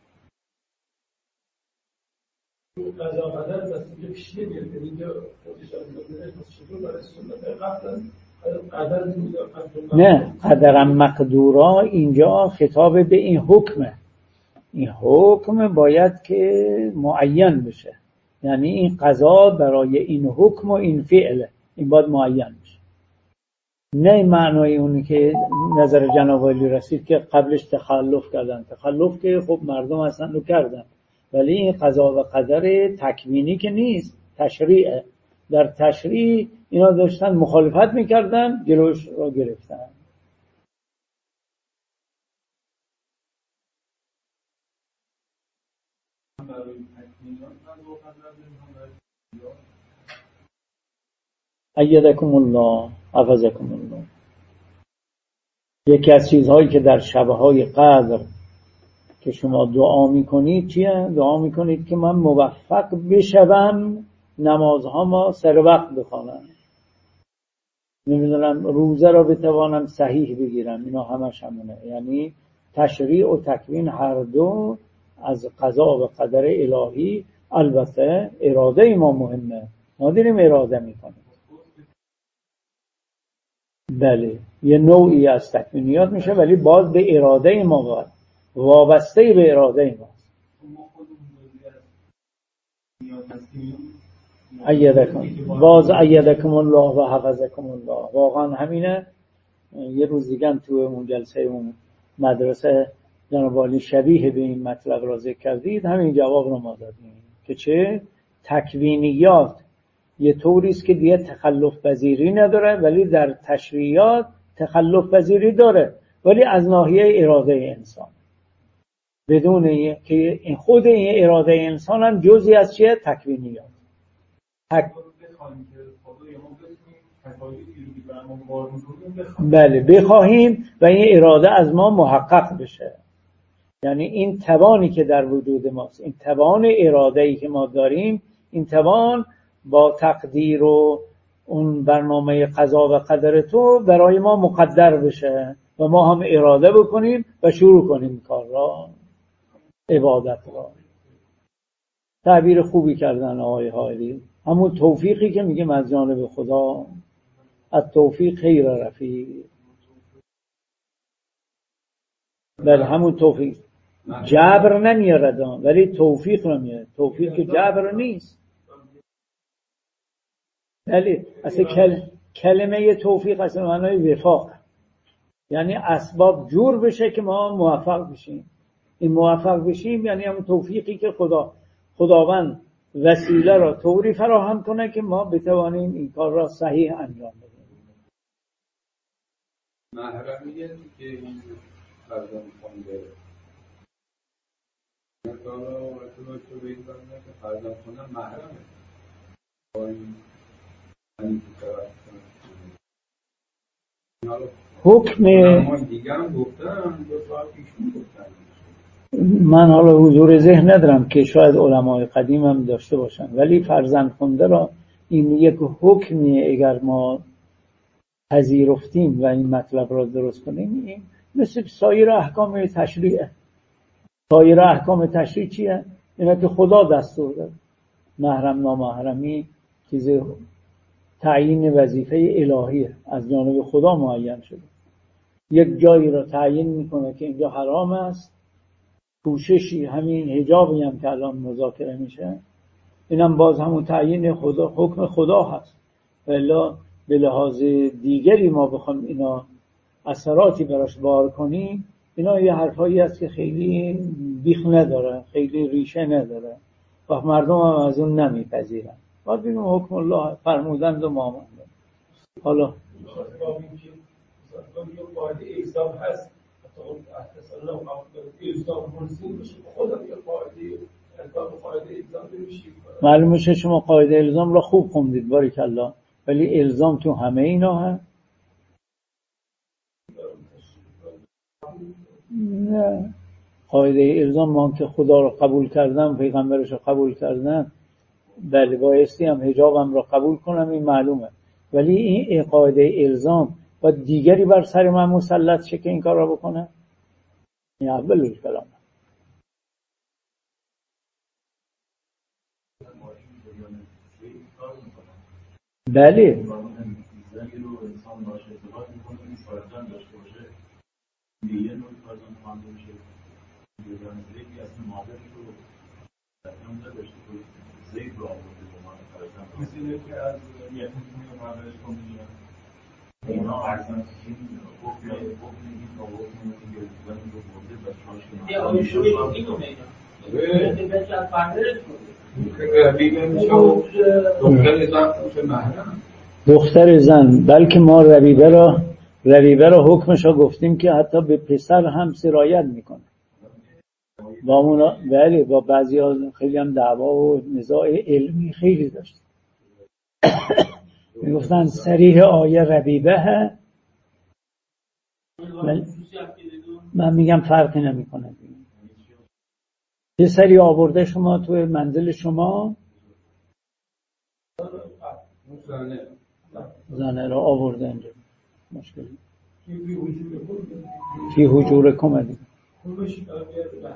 قضا قدر بس اینجا پیش نمیاد، اینجا خودش از چطور برای سنت قبل قدر نمیده. نه، قدرم مقدورا اینجا خطاب به این حکمه. این حکم باید که معین بشه، یعنی این قضا برای این حکم و این فعله، این باید معین بشه. نه معنای اونی که نظر جناب عالی رسید که قبلش تخلف کردن. تخلف که خب مردم اصلا رو کردن، ولی این قضا و قدر تکوینی که نیست، تشریعه. در تشریع اینا داشتن مخالفت میکردن، جلوش را گرفتن. ایدکم الله حفظکم الله. یکی از چیزهایی که در شبهای قدر که شما دعا میکنید چیه؟ دعا میکنید که من موفق بشوم نمازها ما سر وقت بخوانم. نمیدونم روزه را بتوانم صحیح بگیرم، اینا همش همونه. یعنی تشریع و تکوین هر دو از قضا و قدر الهی. البته اراده ما مهمه، ما داریم اراده میکنیم. بله یه نوعی از تکوینیات میشه، ولی باز به اراده ما باید وابسته به اراده ما. ایدکم باز ایدکم الله و حفظکم الله. واقعا همینه. یه روز دیگه تو اون جلسه اون مدرسه جناب عالی شبیه به این مطلب را ذکر کردید، همین جواب رو ما دادیم که چه تکوینیات یه طوریست که دیگه تخلف پذیری نداره، ولی در تشریعات تخلف پذیری داره، ولی از ناحیه اراده انسان، بدون که این خود این اراده انسان هم جزئی از چیه؟ تکوینیات. تک... بله بخواهیم و این اراده از ما محقق بشه. یعنی این توانی که در وجود ماست، این توان اراده‌ای که ما داریم، این توان با تقدیر و اون برنامه قضا و قدر تو برای ما مقدر بشه و ما هم اراده بکنیم و شروع کنیم کار را، عبادت را. تعبیر خوبی کردن آقای حائری. همون توفیقی که میگیم از جانب خدا، از توفیق خیر رفیق. بله همون توفیق جبر نمیارد، ولی توفیق رو میاره. توفیق که جبر نیست. بله اصلا کل... کلمه توفیق اصلا معنای وفاق، یعنی اسباب جور بشه که ما موفق بشیم. این موفق بشیم یعنی همون توفیقی که خدا خداوند وسیله را طوری فراهم کنه که ما بتوانیم این کار را صحیح انجام بدیم. محرمیه که این فرزند خونده مثلا وقتی تو به این فرزند که فرزند خونده محرمه با این این حکم دیگه هم گفتن دو ساعت پیشون گفتن. من حالا حضور ذهن ندارم که شاید علمای قدیم هم داشته باشن، ولی فرزند خونده را این یک حکمی اگر ما پذیرفتیم و این مطلب را درست کنیم، این مثل سایر احکام تشریع. سایر احکام تشریع چیه؟ اینه که خدا دستور داد. محرم نامحرمی چیز تعیین وظیفه الهیه، از جانب خدا معین شده. یک جایی را تعیین میکنه که اینجا حرام است، کوششی همین حجابی هم که الان مذاکره میشه، اینم باز همون تعیین خدا، حکم خدا هست. ولی به لحاظ دیگری ما بخوام اینا اثراتی براش بار کنیم، اینا یه حرفایی هست که خیلی بیخ نداره، خیلی ریشه نداره و مردم هم از اون نمیپذیرن. باید بگیم حکم الله فرمودند و ما ماندند. حالا یه قاعده الزام هست، حتی اون احتسال الله الزام مرسیم بشه خودم یه قاعده الزام قاعده الزام نمیشه. معلومه که شما قاعده الزام را خوب خوندید باریکالله، ولی الزام تو همه اینا هست؟ نه. قاعده الزام ما که خدا را قبول کردم، پیغمبرش را قبول کردم، بله بایستی هم حجابم را قبول کنم، این معلومه. ولی این قاعده الزام و دیگری بر سر من مسلط شه که این کار را بکنه؟ این اول کلام. بله دختر زن، بلکه ما ربیبه را ربیبه را حکمش را گفتیم که حتی به پسر هم سرایت میکنه. با اونا بله با بعضی ها خیلی هم دعوا و نزاع علمی خیلی داشت. میگفتن صریح آیه ربیبه، من, من میگم فرقی نمیکنه. یه سری آورده شما تو منزل شما زنه را آورده اینجا مشکلی فی حجورکم فی حجورکم دیگه خوبش بیاد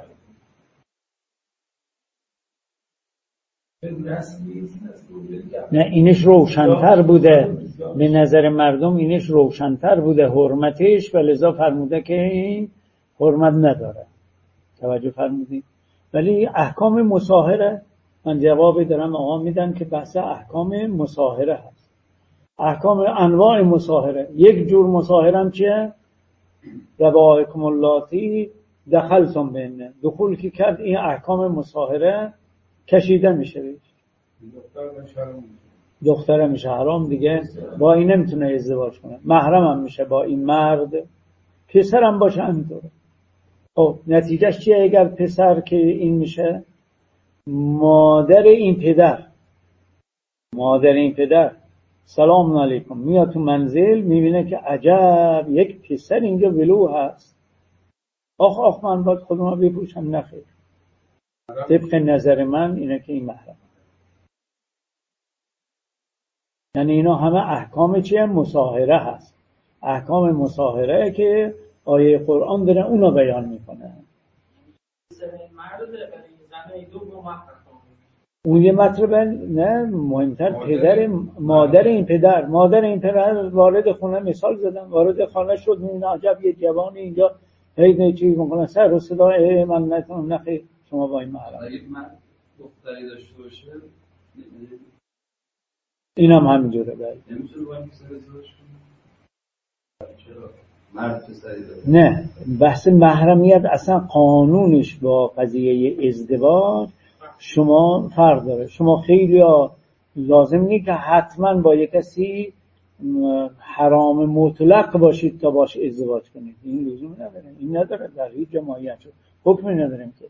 نسلی نه اینش روشن‌تر بوده به نظر مردم، اینش روشن‌تر بوده حرمتش و لذا فرموده که این حرمت نداره. توجه فرمودید؟ ولی احکام مصاهره من جواب دارم آقا میدم که بحث احکام مصاهره هست. احکام انواع مصاهره، یک جور مصاهره هم چیه؟ ربائکم اللاتی دخلتم بهن، دخول که کرد این احکام مصاهره کشیده میشه بیش. دختره میشه حرام دیگه، با این نمیتونه ازدواج کنه، محرم هم میشه با این مرد، پسر هم باشه همینطوره. خب نتیجهش چیه اگر پسر که این میشه؟ مادر این پدر مادر این پدر سلام علیکم میاد تو منزل میبینه که عجب یک پسر اینجا ولو هست، آخ آخ من باید خودم بپوشم، نخیر. طبق نظر من اینه که این محرم. یعنی اینا همه احکام چیه؟ مصاهره هست. احکام مصاهره که آیه قرآن داره اونو بیان میکنه. اون یه مطلب نه مهمتر پدر مادر این پدر مادر این پدر وارد خونه، مثال زدم وارد خانه شد میبینه عجب یه جوانی اینجا هی چیز میکنه، سر و صدا من نتونم، نخیر شما با این محرم. اگه من دختری داشته باشه اینم همینجوره. بله نمیتونه با این پسر ازدواج کنه؟ چرا؟ مرد پسری داره. نه بحث محرمیت اصلا قانونش با قضیه ازدواج شما فرق داره. شما خیلی لازم نیست که حتما با یک کسی حرام مطلق باشید تا باش ازدواج کنید، این لزوم نداره. این نداره در هیچ جماعیت حکمی نداریم که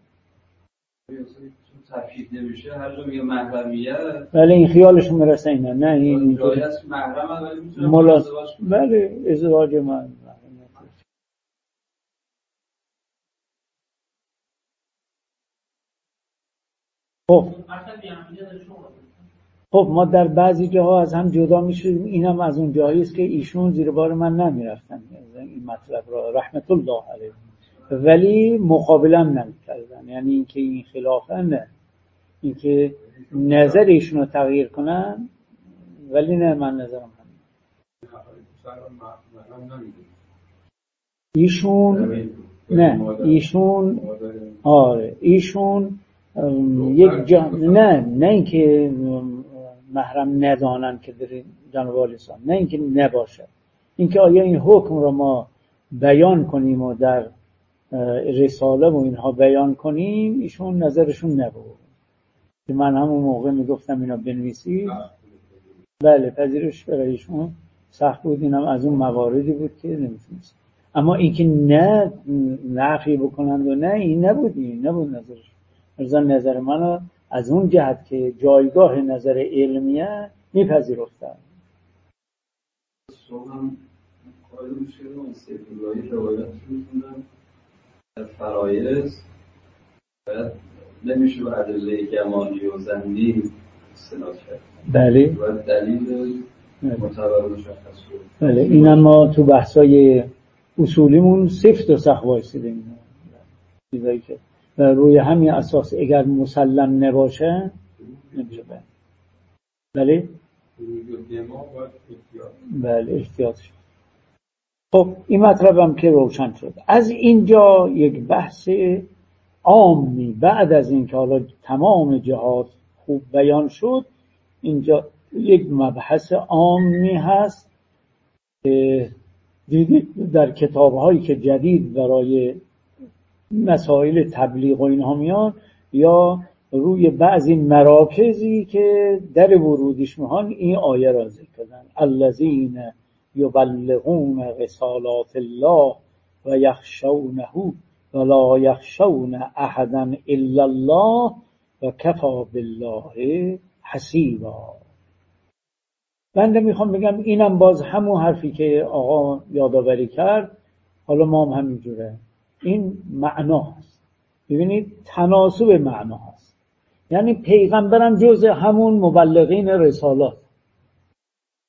تفکیک نمیشه هر جا میگه محرمیت. ولی این خیالشون میرسه اینا نه این جایی هست محرم هم ولی میتونه ملاز... ازدواج کنه. ولی ازدواج من خب خب ما در بعضی جاها از هم جدا میشیم، اینم از اون جایی است که ایشون زیر بار من نمیرفتن این مطلب را رحمت الله علیه، ولی مقابلا نمیکردن. یعنی اینکه این خلافه نه، اینکه نظر ایشون رو تغییر کنن، ولی نه من نظرم همین. ایشون نه ایشون آره ایشون یک جا نه نه اینکه محرم ندانن که در جناب والیسان، نه اینکه نباشه، اینکه آیا این حکم رو ما بیان کنیم و در رساله و اینها بیان کنیم، ایشون نظرشون نبود که من همون موقع میگفتم اینا بنویسید. بله پذیرش برای ایشون سخت بود، اینم از اون مواردی بود که نمیتونست. اما اینکه نه نفی بکنند و نه این نبود، این نبود نظرش. مثلا نظر منو از اون جهت که جایگاه نظر علمیه میپذیرفتن. صبح هم قائل میشه و استدلالای روایت می‌خوندن در فرایض باید نمیشه به ادله گمانی و زنی استناد کرد. بله. باید دلیل معتبر مشخص بود. بله اینم ما تو بحثای اصولیمون سفت و سخت وایسیدیم. چیزایی که و روی همین اساس اگر مسلم نباشه نمیشه. بله بله احتیاط شد. خب این مطلب هم که روشن شد. از اینجا یک بحث عامی بعد از این که حالا تمام جهات خوب بیان شد، اینجا یک مبحث عامی هست که دیدید در کتاب‌هایی که جدید برای مسائل تبلیغ و اینها میان، یا روی بعضی مراکزی که در ورودش میان این آیه را ذکر کردن: الذین یبلغون رسالات الله و یخشونه ولا یخشون احدا الا الله و کفی بالله حسیبا. بنده میخوام بگم اینم باز همون حرفی که آقا یادآوری کرد، حالا ما هم همینجوره. این معنا هست. ببینید تناسب معنا هست. یعنی پیغمبرم جز همون مبلغین رسالات،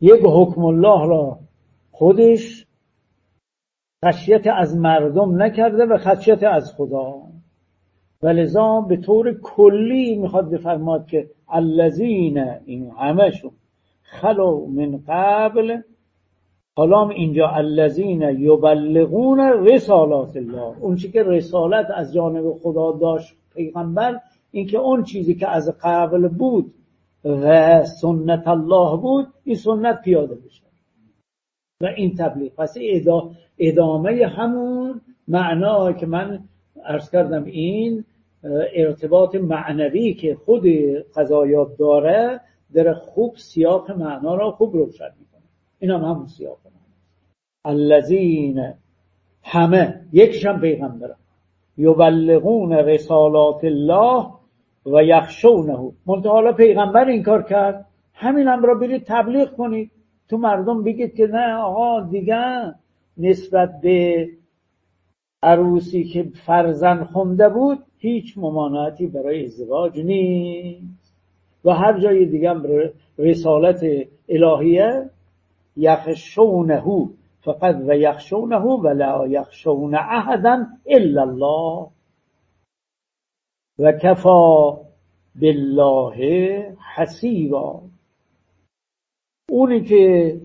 یک حکم الله را خودش خشیت از مردم نکرده و خشیت از خدا، ولذا به طور کلی میخواد بفرماد که الذین، این همشون، خلو من قبل، حالا اینجا الذین یبلغون رسالات الله، اون چیزی که رسالت از جانب خدا داشت پیغمبر، این که اون چیزی که از قبل بود و سنت الله بود، این سنت پیاده بشه و این تبلیغ. پس ادامه همون معنا که من عرض کردم، این ارتباط معنوی که خود قضایات داره، در خوب سیاق معنا را خوب روشن میکنه. این هم همون سیاق معنا. الذین، همه، یکیشم پیغمبر، یبلغون رسالات الله و یخشونه. منتها حالا پیغمبر این کار کرد، همین هم را برید تبلیغ کنید تو مردم، بگید که نه آقا دیگه نسبت به عروسی که فرزند خونده بود هیچ ممانعتی برای ازدواج نیست. و هر جای دیگه هم رسالت الهیه، یخشونه فقط و یخشونه ولا یخشون احدا الا الله و کفا بالله حسیبا. اونی که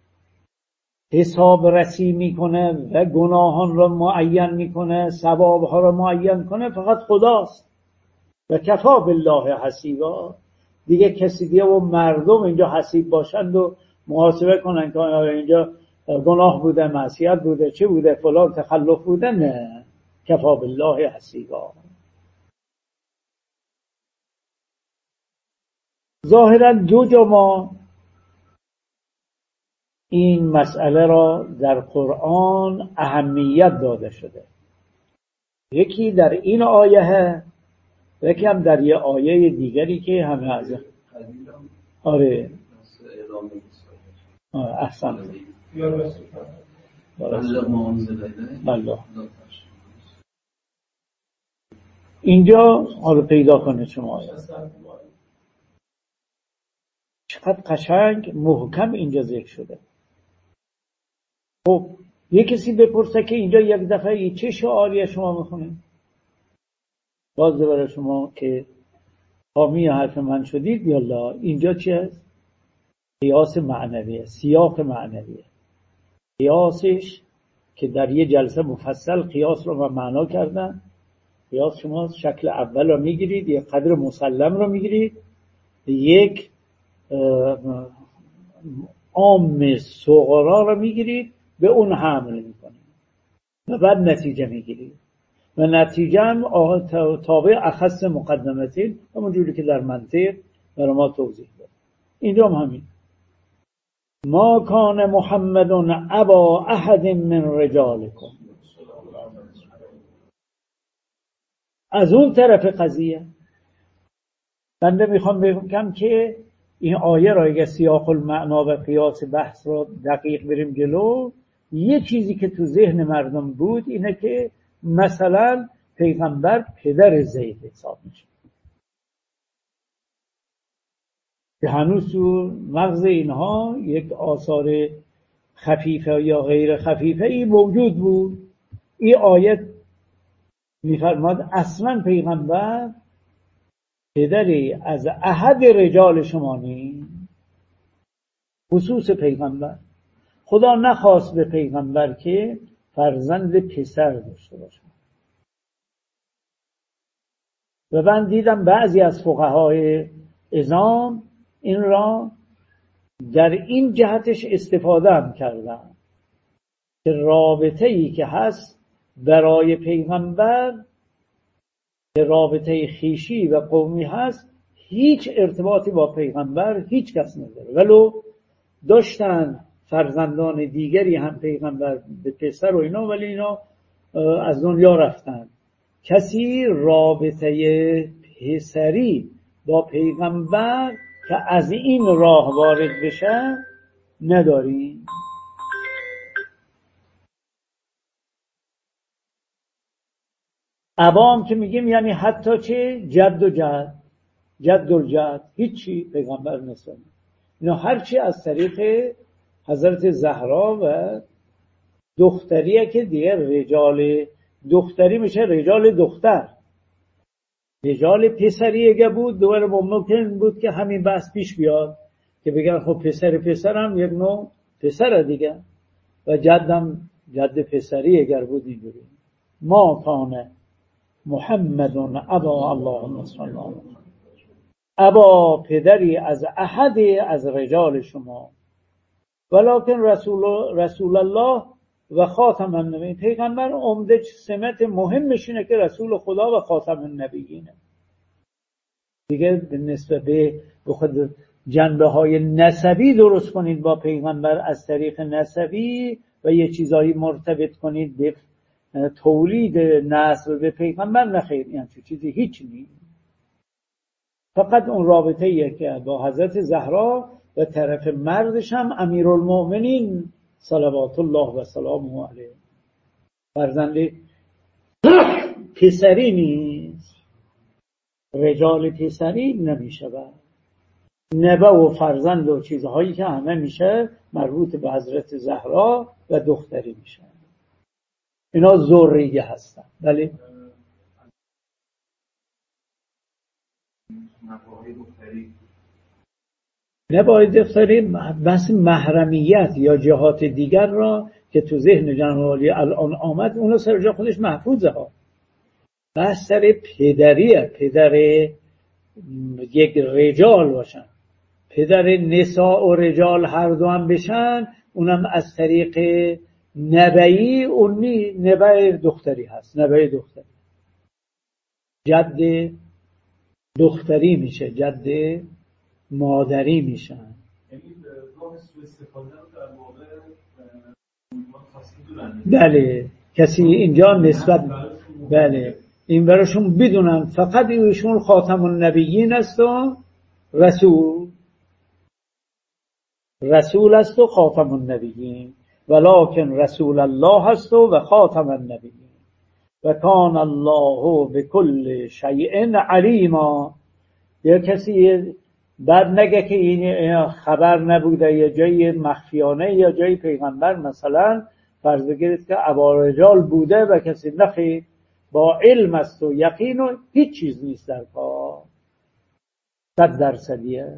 حساب رسی میکنه و گناهان را معین میکنه، ثوابها را معین کنه، فقط خداست. و کفا بالله حسیبا، دیگه کسی دیگه و مردم اینجا حسیب باشند و محاسبه کنن که اینجا گناه بوده، معصیت بوده، چه بوده، فلان تخلف بوده، نه. کفا بالله حسیبا. ظاهرا دو جا ما این مسئله را در قرآن اهمیت داده شده. یکی در این آیه، یکی هم در یه آیه دیگری که همه از آره احسن بله. اینجا حالا پیدا کنه شما چقدر قشنگ محکم اینجا ذکر شده. خب یه کسی بپرسه که اینجا یک دفعه چه شعاریه شما میخونید؟ باز برای شما که حامی حرف من شدید، یالا اینجا چی هست؟ قیاس معنویه، سیاق معنویه. قیاسش که در یه جلسه مفصل قیاس رو و معنا کردن. قیاس شما شکل اول رو میگیرید، یک قدر مسلم رو میگیرید، یک عام صغرا رو میگیرید، به اون حمل میکنید و بعد نتیجه میگیرید و نتیجه هم تابع اخص مقدمتین، همونجوری که در منطق برای ما توضیح داد. اینجا هم همین. ما کان محمد ابا احد من رجالکم. از اون طرف قضیه بنده میخوام بگم که این آیه را اگه سیاق المعنا و قیاس بحث را دقیق بریم جلو، یه چیزی که تو ذهن مردم بود اینه که مثلا پیغمبر پدر زید حساب میشه، که هنوز تو مغز اینها یک آثار خفیفه یا غیر خفیفه ای موجود بود. این آیت میفرماد اصلا پیغمبر پدری از احد رجال شما نیست. خصوص پیغمبر، خدا نخواست به پیغمبر که فرزند پسر داشته باشه. و من دیدم بعضی از فقهای عظام این را در این جهتش استفاده هم کردن که رابطه ای که هست برای پیغمبر، که رابطه خیشی و قومی هست، هیچ ارتباطی با پیغمبر هیچ کس نداره. ولو داشتن فرزندان دیگری هم پیغمبر به پسر و اینا، ولی اینا از دنیا رفتن. کسی رابطه پسری با پیغمبر که از این راه وارد بشه نداریم. ابام که میگیم یعنی حتی چه جد و جد، جد و جد، هیچی پیغمبر نسبت اینا هرچی از طریق حضرت زهرا و دختریه که دیگه رجال دختری میشه رجال دختر. رجال پسری اگه بود دوباره ممکن بود که همین بحث پیش بیاد که بگن خب پسر پسرم یک نوع پسر دیگه و جدم جد پسری اگر بود اینجوری. ما کان محمد ابا اللهم صل علی ابا پدری از احد از رجال شما ولکن رسول رسول الله و خاتم النبیین. پیغمبر عمده سمت مهمش اینه که رسول خدا و خاتم النبیینه. دیگه نسبت به خود جنبه های نسبی درست کنید با پیغمبر از طریق نسبی و یه چیزایی مرتبط کنید به تولید نسل به پیغمبر، نخیر، این چه چیزی هیچ نیست. فقط اون رابطه ایه که با حضرت زهرا و طرف مردش هم امیرالمؤمنین صلوات الله و سلامه علیه فرزند پسری نیست، رجال پسری نمیشه و نبه و فرزند و چیزهایی که همه میشه مربوط به حضرت زهرا و دختری میشه. اینا ذریه هستن. ولی نباید دفتری بحث محرمیت یا جهات دیگر را که تو ذهن جنوالی الان آمد اونو سر جا خودش محفوظه ها. بحث سر پدریه، پدر یک رجال باشن، پدر نساء و رجال هر دو هم بشن، اونم از طریق نبعی، اونی نبع دختری هست، نبع دختری جد دختری میشه، جد مادری میشن. یعنی راه سوء استفاده رو در واقع خاصی دونن. بله کسی اینجا نسبت بله این براشون بدونن فقط ایشون خاتم النبیین است و رسول رسول است و خاتم النبیین ولکن رسول الله است و خاتم النبیین و کان الله بكل شیء علیما. یا کسی بعد نگه که این خبر نبوده یا جای مخفیانه یا جای پیغمبر مثلا فرض بگیرید که ابارجال بوده و کسی نخی با علم است و یقین و هیچ چیز نیست در پا صد درصدیه.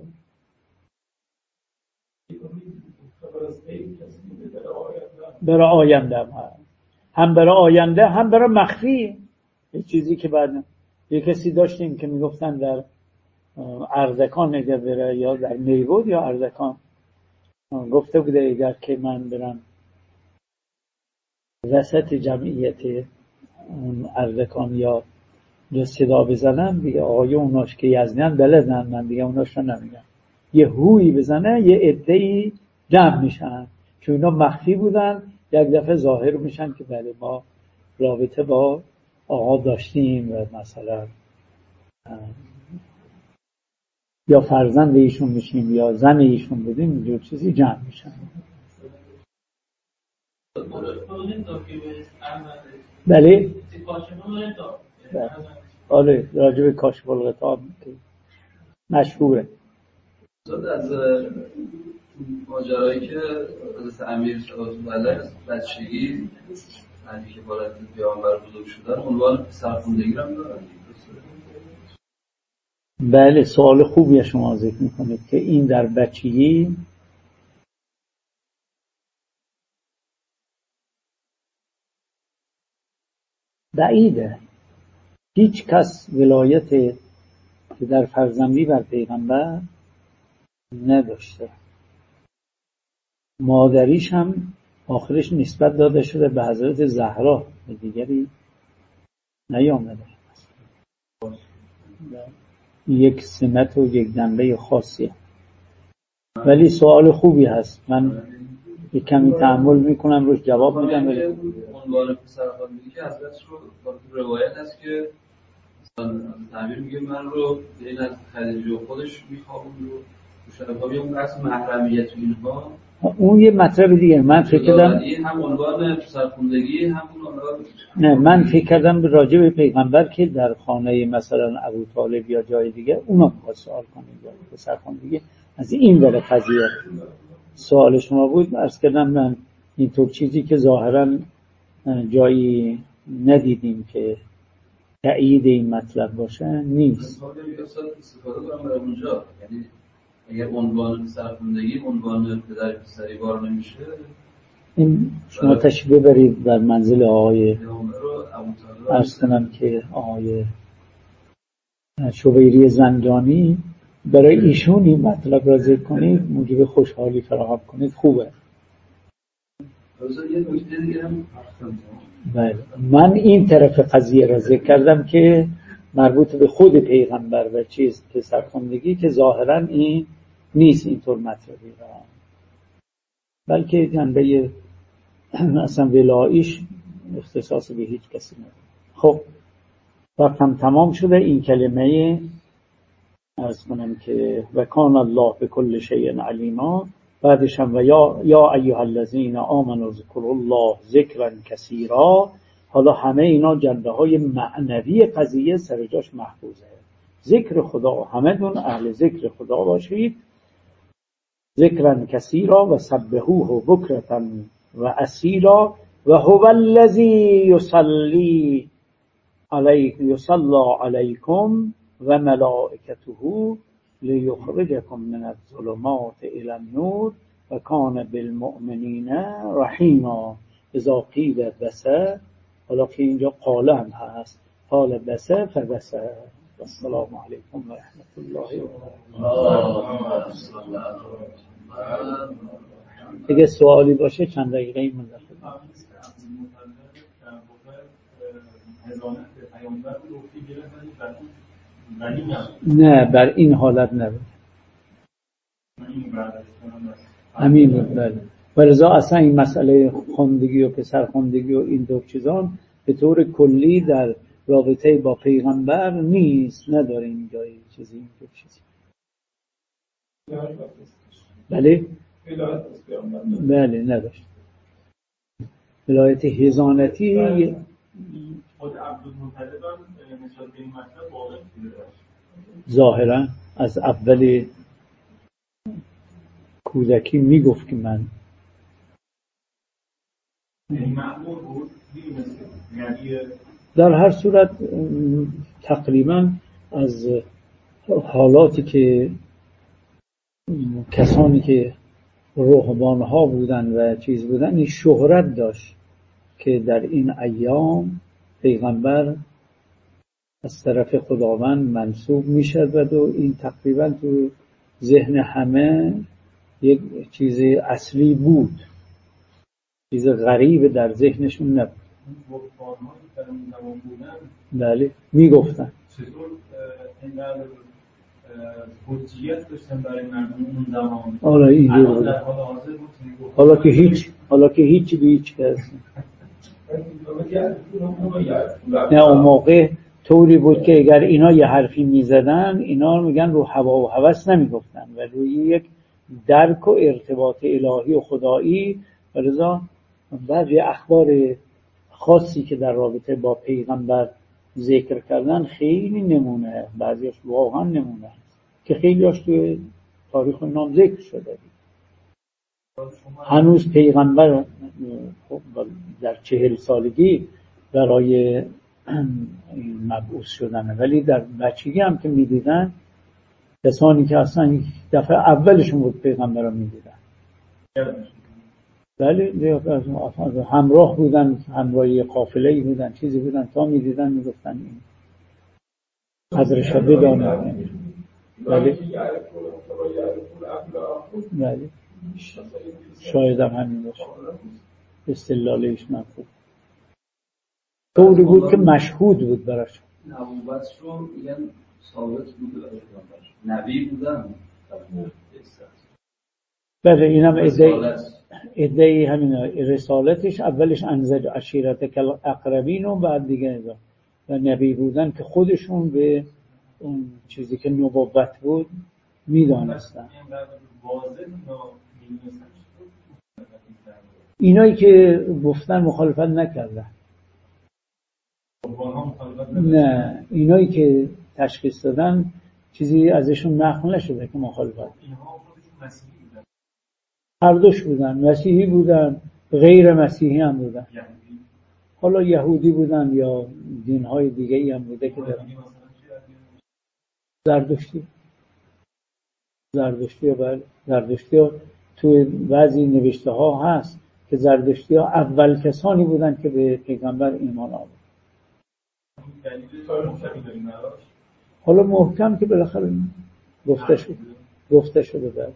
برای آینده هم هم برای آینده هم برای مخفی. یه چیزی که بعد یه کسی داشتیم که میگفتن در اردکان اگر بره یا در میبود یا اردکان گفته بوده اگر که من برم وسط جمعیت اون اردکان یا دو صدا بزنم دیگه آقای اوناش که یزنیان بلدن، من دیگه اوناش رو نمیگم، یه هویی بزنه یه عده‌ای جمع میشن چون اینا مخفی بودن، یک دفعه ظاهر میشن که بله ما رابطه با آقا داشتیم و مثلا یا فرزند ایشون میشیم یا زن ایشون بودیم، اینجور چیزی جمع میشن. بله بله راجب کاشف الغطا مشهوره. از ماجرایی که حضرت امیر صلوات بچگی بعدی که بالای پیامبر بزرگ شدن عنوان پسرخوندگی رو هم دارن. بله سوال خوبیه شما ذکر میکنید که این در بچگی بعیده. هیچ کس ولایت که در فرزندی بر پیغمبر نداشته. مادریش هم آخرش نسبت داده شده به حضرت زهرا، به دیگری نیامده. یک سمت و یک جنبه خاصیه. ولی سوال خوبی هست، من یک کمی تأمل میکنم روش جواب میدم. عنوان پسرخواندگی که حضرت رو با روایت هست که مثلا تعبیر میگه من رو این از خدیجه و خودش میخوابون رو شرفا بیام بحث محرمیت و اینها اون یه مطلب دیگه. من فکر کردم هم عنوان سرخوندگی هم عنوان نه من فکر کردم راجع به پیغمبر که در خانه مثلا ابو طالب یا جای دیگه اونا می‌خواد سوال کنید یا سرخوندگی از این ور قضیه سوال شما بود. عرض کردم من اینطور چیزی که ظاهرا جایی ندیدیم که تأیید این مطلب باشه نیست. استفاده کنم برای اونجا، یعنی اگر عنوان سرخوندگی عنوان پدر پسری بار نمیشه، این شما تشریف ببرید در منزل آقای عرض کنم که آقای شویری زنجانی برای ایشون این مطلب را ذکر کنید، موجب خوشحالی فراهم کنید، خوبه. بله من این طرف قضیه را ذکر کردم که مربوط به خود پیغمبر و چیز پسرخوندگی که ظاهرا این نیست اینطور مطلبی را، بلکه جنبه اصلا ولاییش اختصاص به هیچ کسی نداره. خب وقتم تمام شده. این کلمه عرض کنم که و کان الله بكل شیء علیما، بعدش هم و یا یا ایها الذین آمنوا اذکروا الله ذکرا کثیرا. حالا همه اینا جنبه های معنوی قضیه سر جاش محفوظه. ذکر خدا، همه دون اهل ذکر خدا باشید. ذکرا کثیرا و سبحوه بکرة و اصیلا و هو الذی یصلی علیک یصلی علیکم و ملائکته لیخرجکم من الظلمات الی النور و کان بالمؤمنین رحیما. اذا قیل بس، حالا که اینجا قال هم هست، قال بس فبس. السلام علیکم و رحمت الله و برکاته. اگه سوالی باشه چند دقیقه این من نه بر این حالت نبود. همین بود. بله. ولذا اصلا این مسئله خوندگی و پسر خوندگی و این دو چیزان به طور کلی در رابطه با پیغمبر نیست، نداریم جایی چیزی این دو چیزی. بله بله نداشت. ولایت هزانتی خود عبدالمطلب هم نسبت به این مطلب واقع ظاهرا از اول کودکی میگفت که من معمول بود. در هر صورت تقریبا از حالاتی که کسانی که رهبان ها بودن و چیز بودن این شهرت داشت که در این ایام پیغمبر از طرف خداوند منصوب می شود و این تقریبا تو ذهن همه یک چیز اصلی بود، چیز غریب در ذهنشون نبود. بله می گفتن چطور اینقدر حجیت داشتن برای مردم اون زمان. حالا اینجور بود. حالا که هیچ حالا که هیچ به هیچ کس نه. اون موقع طوری بود که اگر اینا یه حرفی میزدن اینا میگن رو هوا و هوس نمیگفتن و روی یک درک و ارتباط الهی و خدایی. ولذا بعضی اخبار خاصی که در رابطه با پیغمبر ذکر کردن خیلی نمونه، بعضیش واقعا نمونه که خیلیاش توی تاریخ نام ذکر شده. هنوز پیغمبر در چهل سالگی برای مبعوث شدنه، ولی در بچگی هم که میدیدن کسانی که اصلا دفعه اولشون بود پیغمبر رو میدیدن، ولی همراه بودن، همراهی قافله‌ای بودن، چیزی بودن، تا میدیدن میگفتن این قدرش رو بدانید. ولی ولی شاید هم همین باشه استدلالش منفوق طوری بود که مشهود بود براش. نبوت رو میگن ثابت بوده برای پیغمبر، نبی بودن. بله اینم ادعای ادعای همین رسالتش اولش انزل عشیرتک الاقربین و بعد دیگه و نبی بودن که خودشون به اون چیزی که نبوت بود میدانستن. اینایی که گفتن مخالفت نکردن. نه، اینایی که تشخیص دادن چیزی ازشون نقل نشده که مخالفت. هر دوش بودن، مسیحی بودن، غیر مسیحی هم بودن. حالا یهودی بودن یا دینهای دیگه ای هم بوده که دارن. زردشتی زردشتی ها زردشتی ها توی بعضی نوشته ها هست که زردشتی ها اول کسانی بودن که به پیغمبر ایمان آوردن. حالا محکم که بالاخره گفته شده گفته شده بعد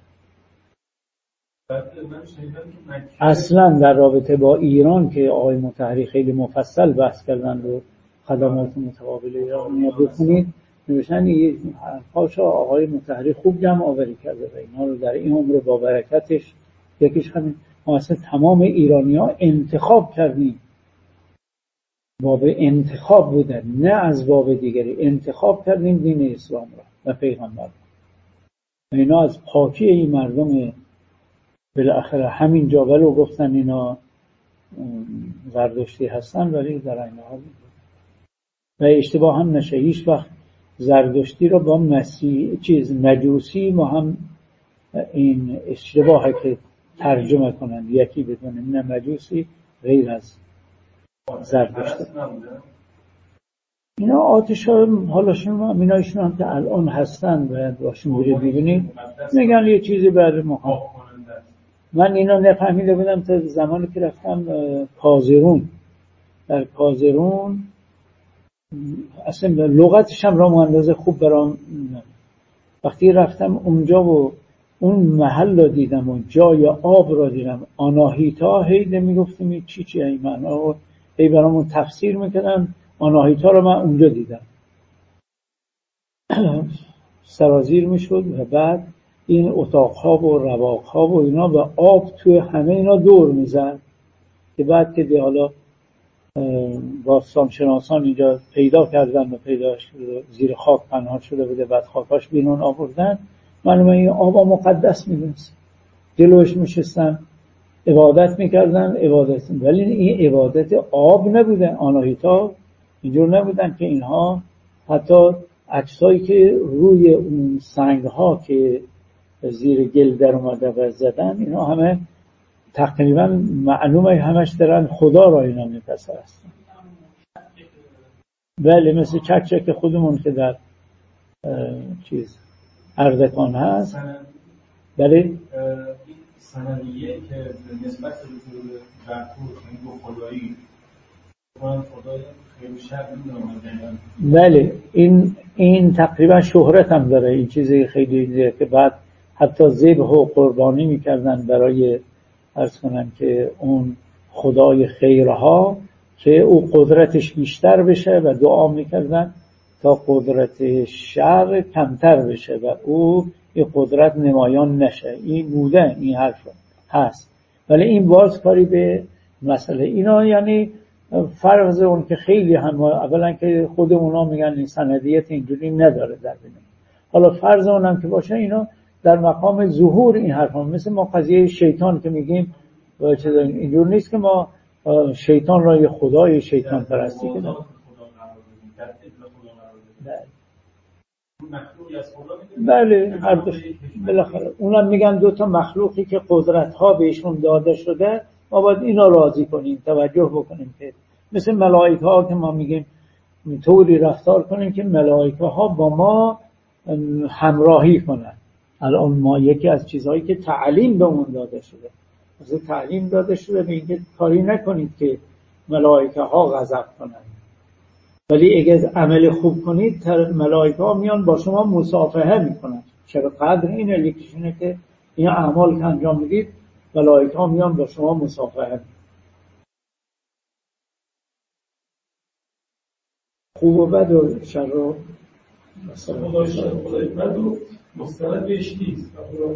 اصلا در رابطه با ایران که آقای مطهری خیلی مفصل بحث کردن و خدمات متقابل ایران بکنید، نوشتن یه حرفاشو آقای مطهری خوب جمع آوری کرده و اینا رو در این عمر با برکتش یکیش همین ما اصلا تمام ایرانی ها انتخاب کردیم، باب انتخاب بودن نه از باب دیگری، انتخاب کردیم دین اسلام را و پیغمبر و اینا از پاکی این مردم بالاخره همین جا ولو گفتن اینا زردشتی هستن ولی در این حال و اشتباه هم نشه هیچ وقت زردشتی رو با مسیح چیز مجوسی ما هم این اشتباهه که ترجمه کنن یکی بدونه نه مجوسی غیر از زردشتی. اینا آتش ها حالشون هم اینایشون هم که الان هستن باید باشون برید ببینید میگن یه چیزی برای ما. من اینا نفهمیده بودم تا زمانی که رفتم کازرون. در کازرون اصلا لغتش هم را اندازه خوب برام وقتی رفتم اونجا و اون محل را دیدم و جای آب را دیدم آناهیتا هیده میگفتیم چی چی این معنا و هی برامون تفسیر میکردن. آناهیتا رو من اونجا دیدم سرازیر میشد و بعد این اتاقها و رواقها و اینا و آب توی همه اینا دور میزد که بعد که دی حالا باستانشناسان اینجا پیدا کردن و پیدا شده زیر خاک پنهان شده بوده بعد خاکاش بیرون آوردن. من این آبا مقدس میدونست جلوش میشستن عبادت میکردن عبادت ولی این عبادت آب نبوده. آناهیتا اینجور نبودن که اینها حتی عکسایی که روی اون سنگ ها که زیر گل در اومده و زدن اینا همه تقریبا معلومه همش دارن خدا را اینا میپسر هستن. بله مثل چکچک خودمون که در چیز اردکان هست. بله این سنویه که نسبت به برکور این دو خدایی خدای خیلی شر نمیدونم. بله این این تقریبا شهرت هم داره این چیزی خیلی دیگه که بعد حتی ذبح و قربانی میکردن برای عرض کنن که اون خدای خیرها که او قدرتش بیشتر بشه و دعا میکردن تا قدرت شر کمتر بشه و او این قدرت نمایان نشه. این بوده این حرف هست ولی این باز کاری به مسئله اینا یعنی فرض اون که خیلی هم اولا که خود اونا میگن این سندیت اینجوری نداره در بینه. حالا فرض اونم که باشه اینا در مقام ظهور این حرفا مثل ما قضیه شیطان که میگیم اینجور نیست که ما شیطان را یه خدای شیطان پرستی کنیم. بله هر دو بالاخره اونم میگن دو تا مخلوقی که قدرت ها بهشون داده شده ما باید اینا راضی کنیم توجه بکنیم که مثل ملائکه ها که ما میگیم طوری رفتار کنیم که ملائکه ها با ما همراهی کنن. الان ما یکی از چیزهایی که تعلیم به اون داده شده مثل تعلیم داده شده به اینکه کاری نکنید که ملائکه ها غضب کنن ولی اگه عمل خوب کنید ملائکه ها میان با شما مصافحه میکنن. چرا قدر اینه لیکشونه که این اعمال که انجام میدید ملائکه ها میان با شما مصافحه میکنن. خوب و بد و شر و خدای بد و مستند بهش نیست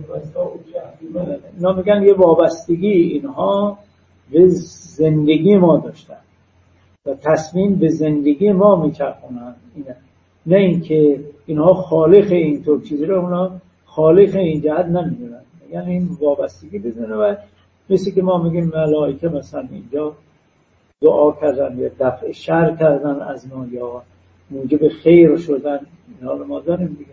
اینا میگن یه وابستگی اینها به زندگی ما داشتن و تصمیم به زندگی ما میچرخونن. اینه نه اینکه اینها خالق اینطور چیزی رو اونا خالق این جهت نمیدونن. یعنی این وابستگی بزنه و مثل که ما میگیم ملائکه مثلا اینجا دعا کردن یا دفع شر کردن از ما یا موجب خیر شدن، اینا رو ما داریم دیگه.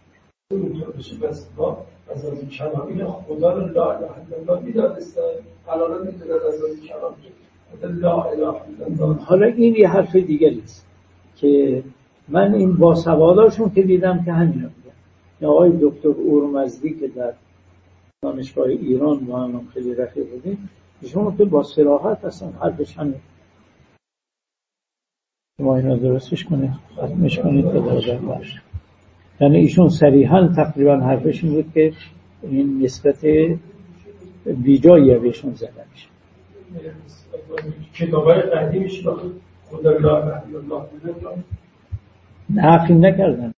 بس ما از از این کلامی خدا رو لا اله الا الله میدانستن، الان میدونن از از این کلامی لا اله الا الله. حالا این یه حرف دیگری است که من این با سواداشون که دیدم که همین رو میگن. یا آقای دکتر اورمزدی که در دانشگاه ایران با هم خیلی رفیق بودیم، ایشون که با صراحت هستن حرفش همین. شما اینا درستش کنید، ختمش کنید تا درجه باشه. یعنی ایشون صریحاً تقریبا حرفش این بود که این نسبت بیجاییه بهشون زده میشه. کتابای قدیمش خدا لا اله الا الله نقل نکردن.